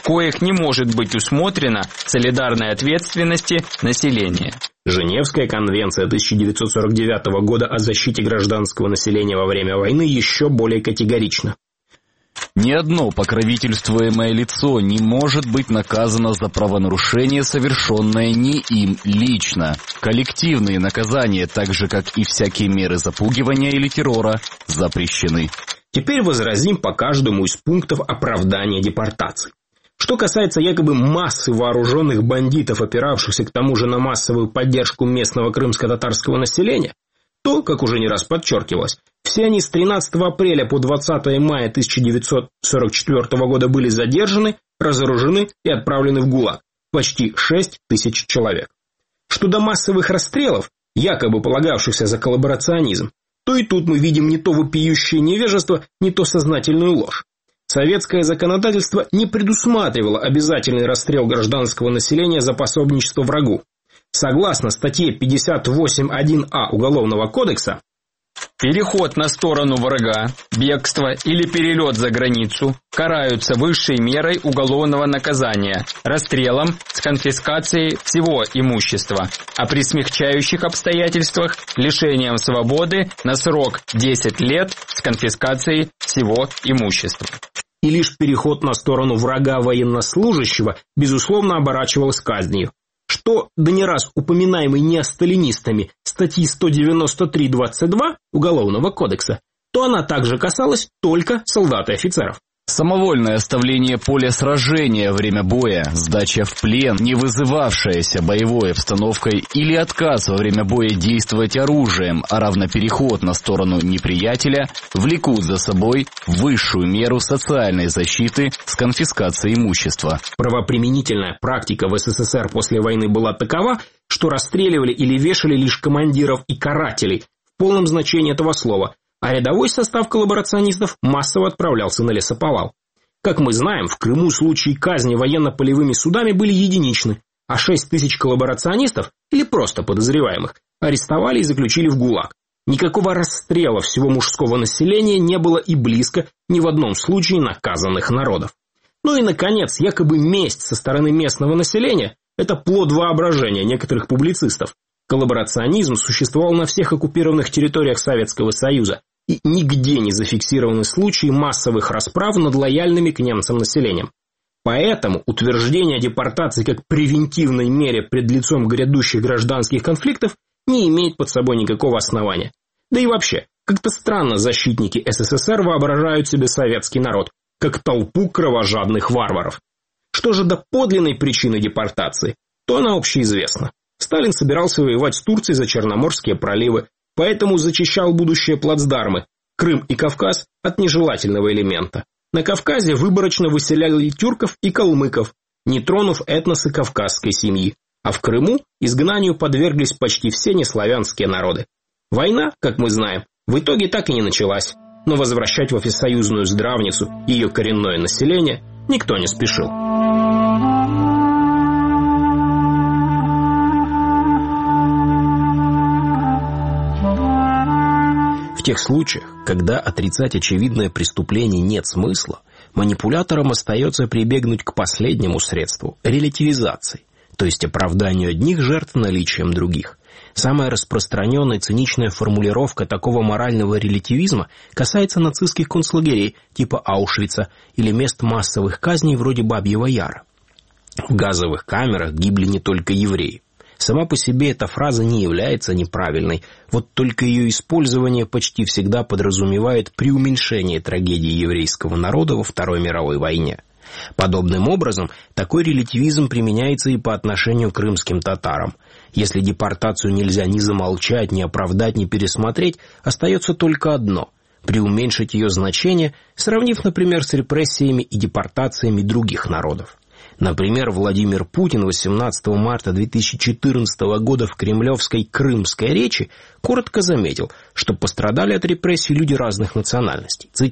коих не может быть усмотрено солидарной ответственности населения. Женевская конвенция тысяча девятьсот сорок девятого года о защите гражданского населения во время войны еще более категорична. Ни одно покровительствуемое лицо не может быть наказано за правонарушение, совершенное не им лично. Коллективные наказания, так же как и всякие меры запугивания или террора, запрещены. Теперь возразим по каждому из пунктов оправдания депортаций. Что касается якобы массы вооруженных бандитов, опиравшихся к тому же на массовую поддержку местного крымско-татарского населения, то, как уже не раз подчеркивалось, все они с тринадцатого апреля по двадцатое мая тысяча девятьсот сорок четвёртого года были задержаны, разоружены и отправлены в ГУЛАГ. Почти шесть тысяч человек. Что до массовых расстрелов, якобы полагавшихся за коллаборационизм, то и тут мы видим не то вопиющее невежество, не то сознательную ложь. Советское законодательство не предусматривало обязательный расстрел гражданского населения за пособничество врагу. Согласно статье пятьдесят восемь точка один а Уголовного кодекса, переход на сторону врага, бегство или перелет за границу караются высшей мерой уголовного наказания – расстрелом с конфискацией всего имущества, а при смягчающих обстоятельствах – лишением свободы на срок десять лет с конфискацией всего имущества. И лишь переход на сторону врага военнослужащего, безусловно, оборачивалось казнью. Что до не раз упоминаемой неосталинистами статьи сто девяносто три двадцать два Уголовного кодекса, то она также касалась только солдат и офицеров. Самовольное оставление поля сражения во время боя, сдача в плен, не вызывавшаяся боевой обстановкой или отказ во время боя действовать оружием, а равно переход на сторону неприятеля, влекут за собой высшую меру социальной защиты с конфискацией имущества. Правоприменительная практика в СССР после войны была такова, что расстреливали или вешали лишь командиров и карателей в полном значении этого слова, а рядовой состав коллаборационистов массово отправлялся на лесоповал. Как мы знаем, в Крыму случаи казни военно-полевыми судами были единичны, а шесть тысяч коллаборационистов, или просто подозреваемых, арестовали и заключили в ГУЛАГ. Никакого расстрела всего мужского населения не было и близко ни в одном случае наказанных народов. Ну и, наконец, якобы месть со стороны местного населения – это плод воображения некоторых публицистов. Коллаборационизм существовал на всех оккупированных территориях Советского Союза, и нигде не зафиксированы случаи массовых расправ над лояльными к немцам населением. Поэтому утверждение депортации как превентивной мере пред лицом грядущих гражданских конфликтов не имеет под собой никакого основания. Да и вообще, как-то странно защитники СССР воображают себе советский народ, как толпу кровожадных варваров. Что же до подлинной причины депортации, то она общеизвестна. Сталин собирался воевать с Турцией за Черноморские проливы, поэтому зачищал будущие плацдармы – Крым и Кавказ от нежелательного элемента. На Кавказе выборочно выселяли тюрков и калмыков, не тронув этносы кавказской семьи, а в Крыму изгнанию подверглись почти все неславянские народы. Война, как мы знаем, в итоге так и не началась, но возвращать в всесоюзную здравницу ее коренное население никто не спешил. В тех случаях, когда отрицать очевидное преступление нет смысла, манипуляторам остается прибегнуть к последнему средству – релятивизации, то есть оправданию одних жертв наличием других. Самая распространенная циничная формулировка такого морального релятивизма касается нацистских концлагерей типа Аушвица или мест массовых казней вроде Бабьего Яра. В газовых камерах гибли не только евреи. Сама по себе эта фраза не является неправильной, вот только ее использование почти всегда подразумевает преуменьшение трагедии еврейского народа во Второй мировой войне. Подобным образом, такой релятивизм применяется и по отношению к крымским татарам. Если депортацию нельзя ни замолчать, ни оправдать, ни пересмотреть, остается только одно – преуменьшить ее значение, сравнив, например, с репрессиями и депортациями других народов. Например, Владимир Путин восемнадцатого марта две тысячи четырнадцатого года в кремлевской крымской речи коротко заметил, что пострадали от репрессий люди разных национальностей. Цитирую: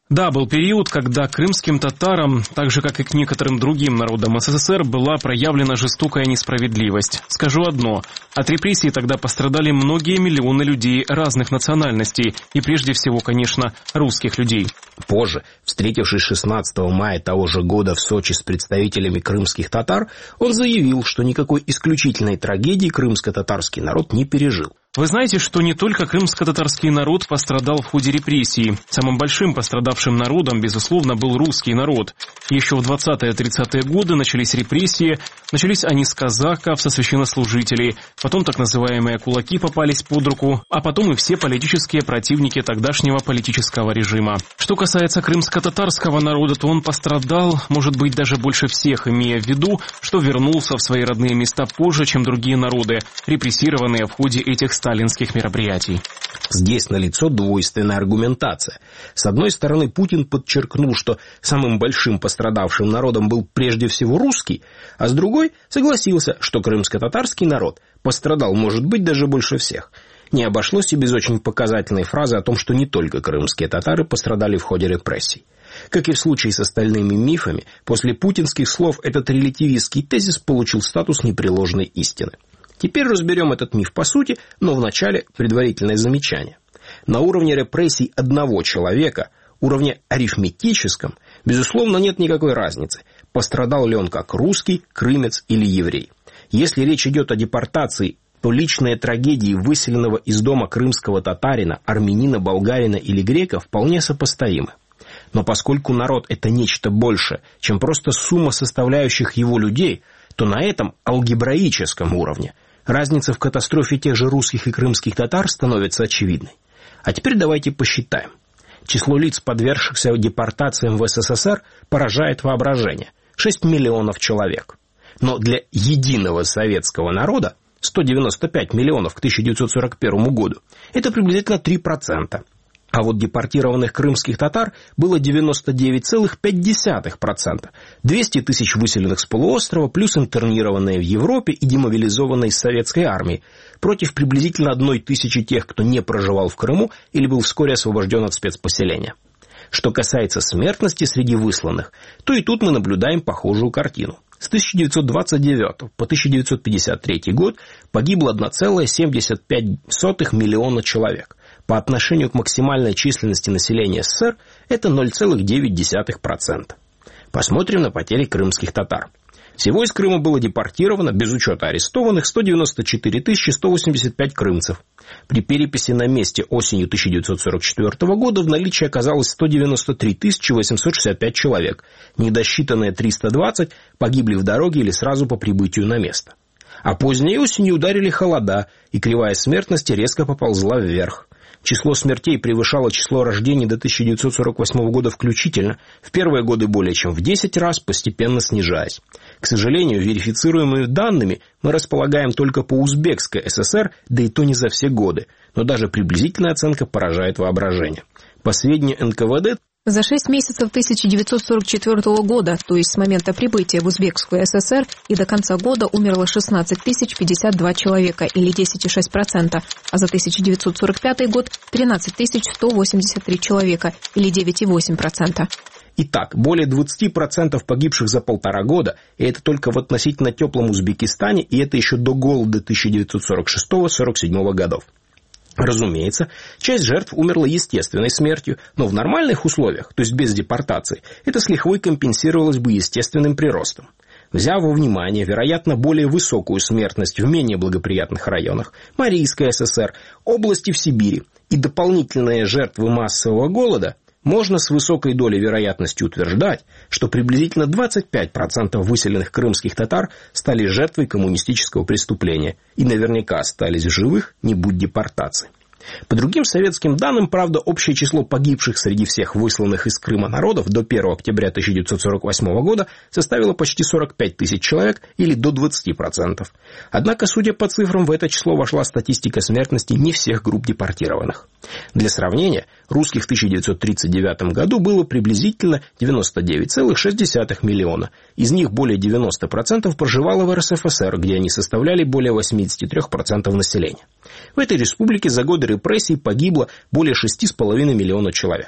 Да, был период, когда крымским татарам, так же как и к некоторым другим народам СССР, была проявлена жестокая несправедливость. Скажу одно. От репрессий тогда пострадали многие миллионы людей разных национальностей, и прежде всего, конечно, русских людей. Позже, встретившись шестнадцатого мая того же года в Сочи с представителями крымских татар, он заявил, что никакой исключительной трагедии крымско-татарский народ не пережил. Вы знаете, что не только крымско-татарский народ пострадал в ходе репрессий. Самым большим пострадавшим народом, безусловно, был русский народ. Еще в двадцатые-тридцатые годы начались репрессии, начались они с казаков, со священнослужителей, потом так называемые кулаки попались под руку, а потом и все политические противники тогдашнего политического режима. Что касается крымско-татарского народа, то он пострадал, может быть, даже больше всех, имея в виду, что вернулся в свои родные места позже, чем другие народы, репрессированные в ходе этих сталинских мероприятий. Здесь налицо двойственная аргументация. С одной стороны, Путин подчеркнул, что самым большим пострадавшим народом был прежде всего русский, а с другой согласился, что крымско-татарский народ пострадал, может быть, даже больше всех. Не обошлось и без очень показательной фразы о том, что не только крымские татары пострадали в ходе репрессий. Как и в случае с остальными мифами, после путинских слов этот релятивистский тезис получил статус непреложной истины. Теперь разберем этот миф по сути, но вначале предварительное замечание. На уровне репрессий одного человека, уровне арифметическом, безусловно, нет никакой разницы, пострадал ли он как русский, крымец или еврей. Если речь идет о депортации, то личные трагедии выселенного из дома крымского татарина, армянина, болгарина или грека вполне сопоставимы. Но поскольку народ – это нечто большее, чем просто сумма составляющих его людей, то на этом алгебраическом уровне разница в катастрофе тех же русских и крымских татар становится очевидной. А теперь давайте посчитаем. Число лиц, подвергшихся депортациям в СССР, поражает воображение – шесть миллионов человек. Но для единого советского народа сто девяносто пять миллионов к тысяча девятьсот сорок первому году – это приблизительно три процента. А вот депортированных крымских татар было девяносто девять целых пять десятых процента. двести тысяч выселенных с полуострова, плюс интернированные в Европе и демобилизованные из советской армии, против приблизительно одной тысячи тех, кто не проживал в Крыму или был вскоре освобожден от спецпоселения. Что касается смертности среди высланных, то и тут мы наблюдаем похожую картину. С тысяча девятьсот двадцать девятого по тысяча девятьсот пятьдесят третий год погибло одна целая семьдесят пять сотых миллиона человек. По отношению к максимальной численности населения СССР это ноль целых девять десятых процента. Посмотрим на потери крымских татар. Всего из Крыма было депортировано, без учета арестованных, сто девяносто четыре тысячи сто восемьдесят пять крымцев. При переписи на месте осенью тысяча девятьсот сорок четвёртого года в наличии оказалось сто девяносто три тысячи восемьсот шестьдесят пять человек. Недосчитанные триста двадцать погибли в дороге или сразу по прибытию на место. А поздней осенью ударили холода, и кривая смертности резко поползла вверх. Число смертей превышало число рождений до тысяча девятьсот сорок восьмого года включительно, в первые годы более чем в десять раз, постепенно снижаясь. К сожалению, верифицируемыми данными мы располагаем только по Узбекской ССР, да и то не за все годы, но даже приблизительная оценка поражает воображение. По сведению эн ка вэ дэ, за шесть месяцев тысяча девятьсот сорок четвёртого года, то есть с момента прибытия в Узбекскую ССР, и до конца года умерло шестнадцать тысяч пятьдесят два человека, или десять целых шесть десятых процента, а за тысяча девятьсот сорок пятый год тринадцать тысяч сто восемьдесят три человека, или девять целых восемь десятых процента. Итак, более двадцать процентов погибших за полтора года, и это только в относительно теплом Узбекистане, и это еще до голода тысяча девятьсот сорок шестого — сорок седьмого годов. Разумеется, часть жертв умерла естественной смертью, но в нормальных условиях, то есть без депортации, это с лихвой компенсировалось бы естественным приростом. Взяв во внимание, вероятно, более высокую смертность в менее благоприятных районах, Марийской ССР, области в Сибири и дополнительные жертвы массового голода, можно с высокой долей вероятности утверждать, что приблизительно двадцать пять процентов выселенных крымских татар стали жертвой коммунистического преступления и наверняка остались в живых, не будь депортации. По другим советским данным, правда, общее число погибших среди всех высланных из Крыма народов до первого октября тысяча девятьсот сорок восьмого года составило почти сорок пять тысяч человек или до двадцать процентов. Однако, судя по цифрам, в это число вошла статистика смертности не всех групп депортированных. Для сравнения, русских в тысяча девятьсот тридцать девятом году было приблизительно девяносто девять целых шесть десятых миллиона. Из них более девяносто процентов проживало в эр эс эф эс эр, где они составляли более восемьдесят три процента населения. В этой республике за годы репрессий погибло более шесть целых пять десятых миллиона человек.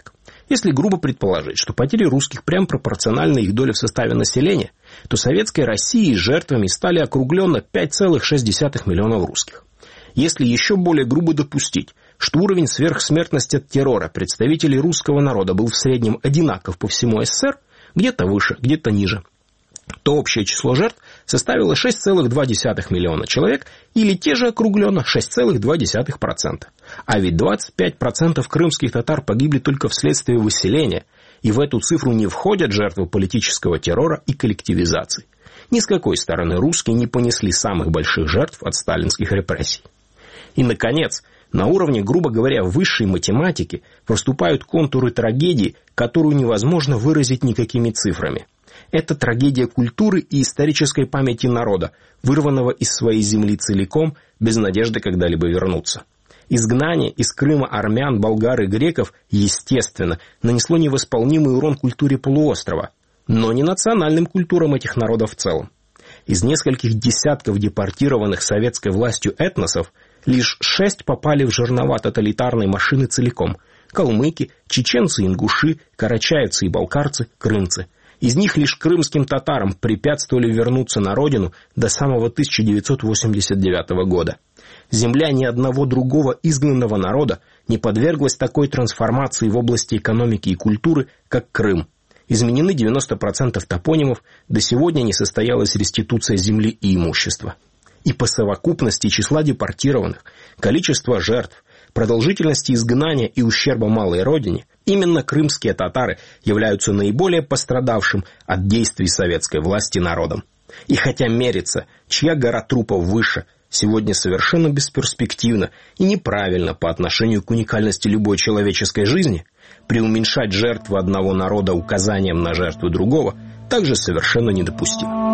Если грубо предположить, что потери русских прямо пропорциональны их доле в составе населения, то советской России жертвами стали округленно пять целых шесть десятых миллионов русских. Если еще более грубо допустить, что уровень сверхсмертности от террора представителей русского народа был в среднем одинаков по всему СССР, где-то выше, где-то ниже, то общее число жертв составило шесть целых два десятых миллиона человек, или те же округленно шесть целых два десятых процента. А ведь двадцать пять процентов крымских татар погибли только вследствие выселения, и в эту цифру не входят жертвы политического террора и коллективизации. Ни с какой стороны русские не понесли самых больших жертв от сталинских репрессий. И, наконец, на уровне, грубо говоря, высшей математики проступают контуры трагедии, которую невозможно выразить никакими цифрами. Это трагедия культуры и исторической памяти народа, вырванного из своей земли целиком, без надежды когда-либо вернуться. Изгнание из Крыма армян, болгар и греков, естественно, нанесло невосполнимый урон культуре полуострова, но не национальным культурам этих народов в целом. Из нескольких десятков депортированных советской властью этносов лишь шесть попали в жернова тоталитарной машины целиком – калмыки, чеченцы, ингуши, карачаевцы и балкарцы, крымцы. Из них лишь крымским татарам препятствовали вернуться на родину до самого тысяча девятьсот восемьдесят девятого года. Земля ни одного другого изгнанного народа не подверглась такой трансформации в области экономики и культуры, как Крым. Изменены девяносто процентов топонимов, до сегодня не состоялась реституция земли и имущества. И по совокупности числа депортированных, количества жертв, продолжительности изгнания и ущерба малой родине, именно крымские татары являются наиболее пострадавшим от действий советской власти народом. И хотя мериться, чья гора трупов выше, сегодня совершенно бесперспективно и неправильно по отношению к уникальности любой человеческой жизни, преуменьшать жертвы одного народа указанием на жертву другого также совершенно недопустимо.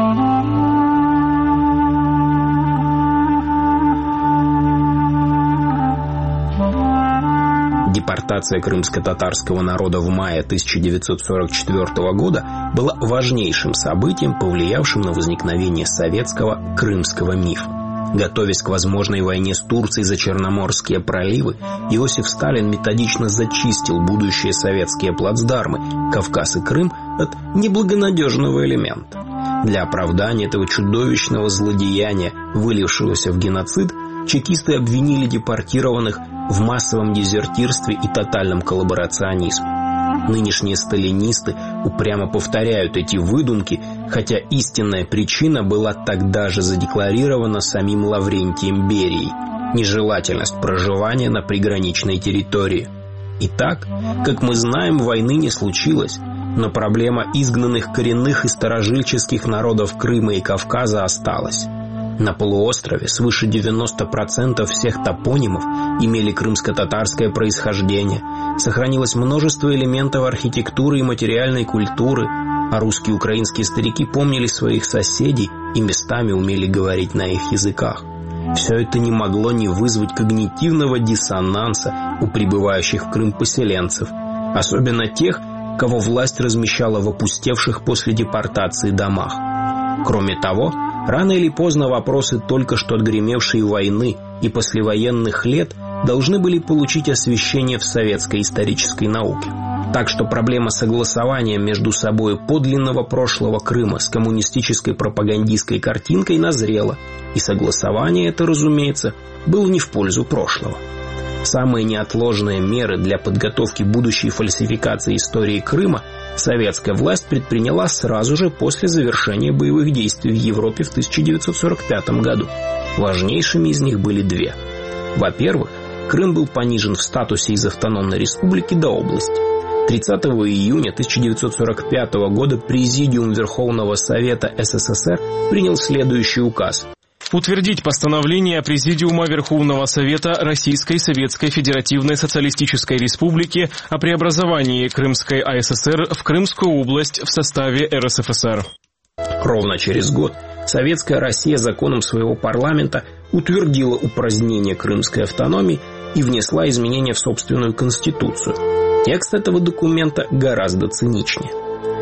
Депортация крымско-татарского народа в мае тысяча девятьсот сорок четвёртого года была важнейшим событием, повлиявшим на возникновение советского крымского мифа. Готовясь к возможной войне с Турцией за Черноморские проливы, Иосиф Сталин методично зачистил будущие советские плацдармы Кавказ и Крым от неблагонадежного элемента. Для оправдания этого чудовищного злодеяния, вылившегося в геноцид, чекисты обвинили депортированных в массовом дезертирстве и тотальном коллаборационизме. Нынешние сталинисты упрямо повторяют эти выдумки, хотя истинная причина была тогда же задекларирована самим Лаврентием Берией – нежелательность проживания на приграничной территории. Итак, как мы знаем, войны не случилось, но проблема изгнанных коренных и старожильческих народов Крыма и Кавказа осталась. На полуострове свыше девяноста процентов всех топонимов имели крымско-татарское происхождение, сохранилось множество элементов архитектуры и материальной культуры, а русские и украинские старики помнили своих соседей и местами умели говорить на их языках. Все это не могло не вызвать когнитивного диссонанса у прибывающих в Крым поселенцев, особенно тех, кого власть размещала в опустевших после депортации домах. Кроме того, рано или поздно вопросы только что отгремевшей войны и послевоенных лет должны были получить освещение в советской исторической науке. Так что проблема согласования между собой подлинного прошлого Крыма с коммунистической пропагандистской картинкой назрела, и согласование это, разумеется, было не в пользу прошлого. Самые неотложные меры для подготовки будущей фальсификации истории Крыма советская власть предприняла сразу же после завершения боевых действий в Европе в тысяча девятьсот сорок пятом году. Важнейшими из них были две. Во-первых, Крым был понижен в статусе из автономной республики до области. тридцатого июня тысяча девятьсот сорок пятого года Президиум Верховного Совета СССР принял следующий указ. Утвердить постановление Президиума Верховного Совета Российской Советской Федеративной Социалистической Республики о преобразовании Крымской АССР в Крымскую область в составе РСФСР. Ровно через год Советская Россия законом своего парламента утвердила упразднение крымской автономии и внесла изменения в собственную конституцию. Текст этого документа гораздо циничнее.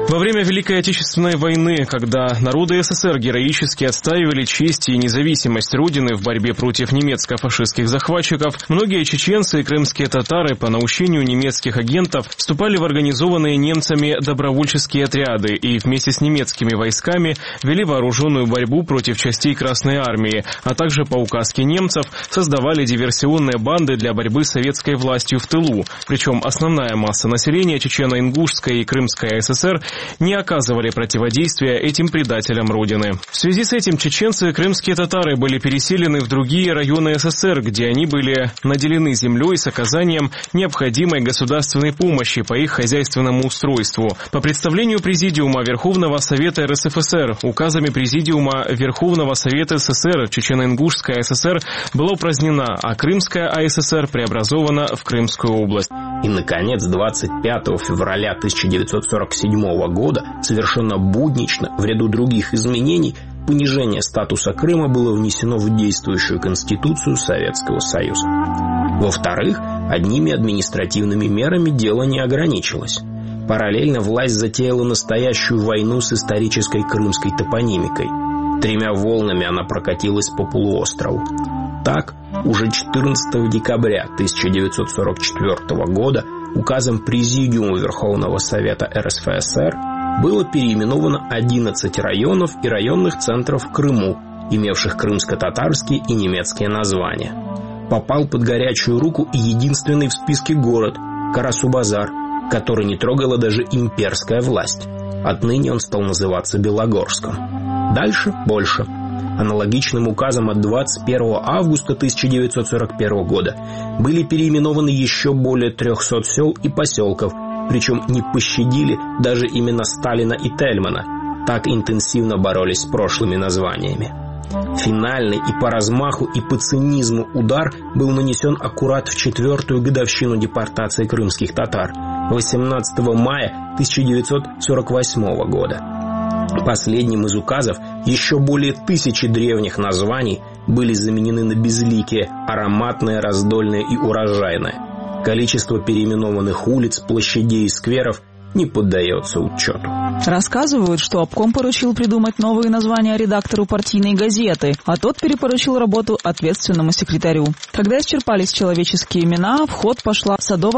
Во время Великой Отечественной войны, когда народы СССР героически отстаивали честь и независимость Родины в борьбе против немецко-фашистских захватчиков, многие чеченцы и крымские татары по наущению немецких агентов вступали в организованные немцами добровольческие отряды и вместе с немецкими войсками вели вооруженную борьбу против частей Красной Армии, а также по указке немцев создавали диверсионные банды для борьбы с советской властью в тылу. Причем основная масса населения Чечено-Ингушской и Крымской ССР не оказывали противодействия этим предателям Родины. В связи с этим чеченцы и крымские татары были переселены в другие районы СССР, где они были наделены землей с оказанием необходимой государственной помощи по их хозяйственному устройству. По представлению Президиума Верховного Совета РСФСР, указами Президиума Верховного Совета СССР Чечено-Ингушская ССР была упразднена, а Крымская АССР преобразована в Крымскую область. И, наконец, двадцать пятого февраля тысяча девятьсот сорок седьмого года совершенно буднично, в ряду других изменений, понижение статуса Крыма было внесено в действующую Конституцию Советского Союза. Во-вторых, одними административными мерами дело не ограничилось. Параллельно власть затеяла настоящую войну с исторической крымской топонимикой. Тремя волнами она прокатилась по полуострову. Так, уже четырнадцатого декабря тысяча девятьсот сорок четвёртого года указом Президиума Верховного Совета РСФСР было переименовано одиннадцать районов и районных центров в Крыму, имевших крымско-татарские и немецкие названия. Попал под горячую руку и единственный в списке город – Карасу-Базар, который не трогала даже имперская власть. Отныне он стал называться Белогорском. Дальше больше. Аналогичным указом от двадцать первого августа тысяча девятьсот сорок первого года были переименованы еще более трехсот сел и поселков, причем не пощадили даже имена Сталина и Тельмана, так интенсивно боролись с прошлыми названиями. Финальный и по размаху, и по цинизму удар был нанесен аккурат в четвертую годовщину депортации крымских татар, восемнадцатого мая тысяча девятьсот сорок восьмого года. Последним из указов еще более тысячи древних названий были заменены на безликие, ароматные, раздольные и урожайные. Количество переименованных улиц, площадей и скверов не поддается учету. Рассказывают, что обком поручил придумать новые названия редактору партийной газеты, а тот перепоручил работу ответственному секретарю. Когда исчерпались человеческие имена, в ход пошла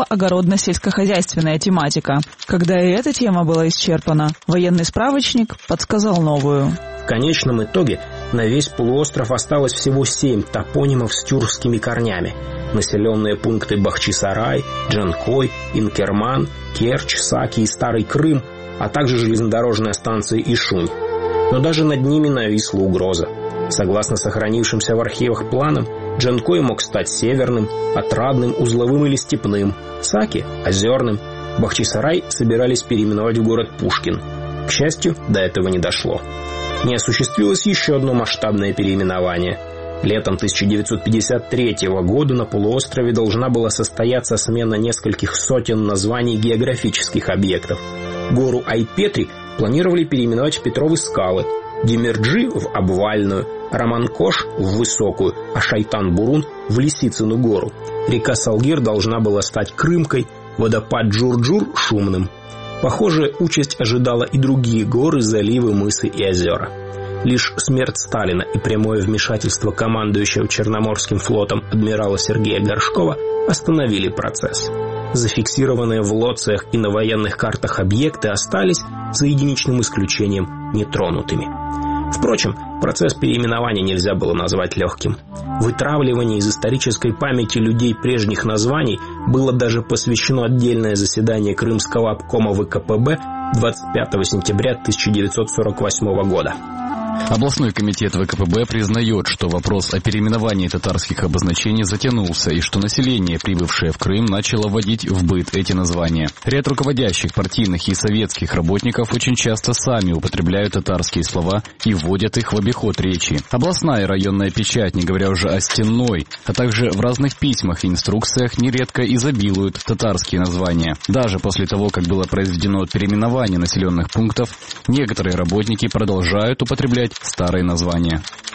садово-огородно-сельскохозяйственная тематика. Когда и эта тема была исчерпана, военный справочник подсказал новую. В конечном итоге на весь полуостров осталось всего семь топонимов с тюркскими корнями. Населенные пункты Бахчисарай, Джанкой, Инкерман, Керчь, Саки и Старый Крым, а также железнодорожная станция Ишунь. Но даже над ними нависла угроза. Согласно сохранившимся в архивах планам, Джанкой мог стать северным, Отрадным, Узловым или Степным, Саки – озерным. Бахчисарай собирались переименовать в город Пушкин. К счастью, до этого не дошло. Не осуществилось еще одно масштабное переименование. Летом тысяча девятьсот пятьдесят третьего года на полуострове должна была состояться смена нескольких сотен названий географических объектов. Гору Айпетри планировали переименовать в Петровы скалы, Демирджи в Обвальную, Романкош в Высокую, а Шайтан-Бурун в Лисицыну гору. Река Салгир должна была стать Крымкой, водопад Джур-Джур – Шумным. Похожая участь ожидала и другие горы, заливы, мысы и озера. Лишь смерть Сталина и прямое вмешательство командующего Черноморским флотом адмирала Сергея Горшкова остановили процесс. Зафиксированные в лоциях и на военных картах объекты остались, за единичным исключением, нетронутыми. Впрочем, процесс переименования нельзя было назвать легким. Вытравливание из исторической памяти людей прежних названий было даже посвящено отдельное заседание Крымского обкома ВКПБ двадцать пятого сентября тысяча девятьсот сорок восьмого года. Областной комитет ВКПБ признает, что вопрос о переименовании татарских обозначений затянулся и что население, прибывшее в Крым, начало вводить в быт эти названия. Ряд руководящих партийных и советских работников очень часто сами употребляют татарские слова и вводят их в обиход речи. Областная и районная печать, не говоря уже о стенной, а также в разных письмах и инструкциях нередко изобилуют татарские названия. Даже после того, как было произведено переименование населенных пунктов, некоторые работники продолжают употреблять старые названия.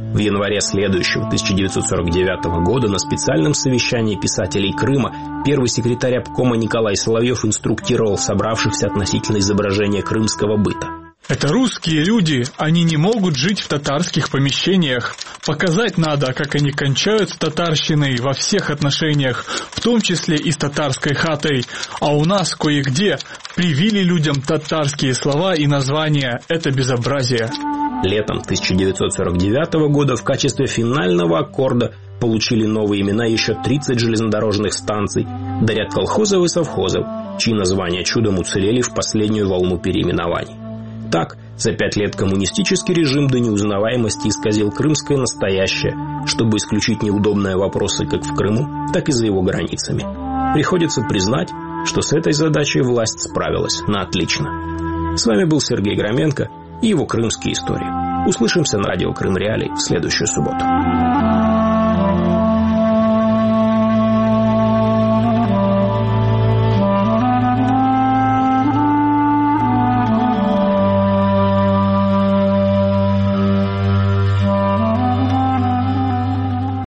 В январе следующего, тысяча девятьсот сорок девятого года, на специальном совещании писателей Крыма первый секретарь обкома Николай Соловьев инструктировал собравшихся относительно изображения крымского быта. Это русские люди, они не могут жить в татарских помещениях. Показать надо, как они кончают с татарщиной во всех отношениях, в том числе и с татарской хатой. А у нас кое-где привили людям татарские слова и названия. Это безобразие. Летом тысяча девятьсот сорок девятого года в качестве финального аккорда получили новые имена еще тридцать железнодорожных станций, да ряд колхозов и совхозов, чьи названия чудом уцелели в последнюю волну переименований. Так, за пять лет коммунистический режим до неузнаваемости исказил крымское настоящее, чтобы исключить неудобные вопросы как в Крыму, так и за его границами. Приходится признать, что с этой задачей власть справилась на отлично. С вами был Сергей Громенко и его крымские истории. Услышимся на радио Крым Реалии в следующую субботу.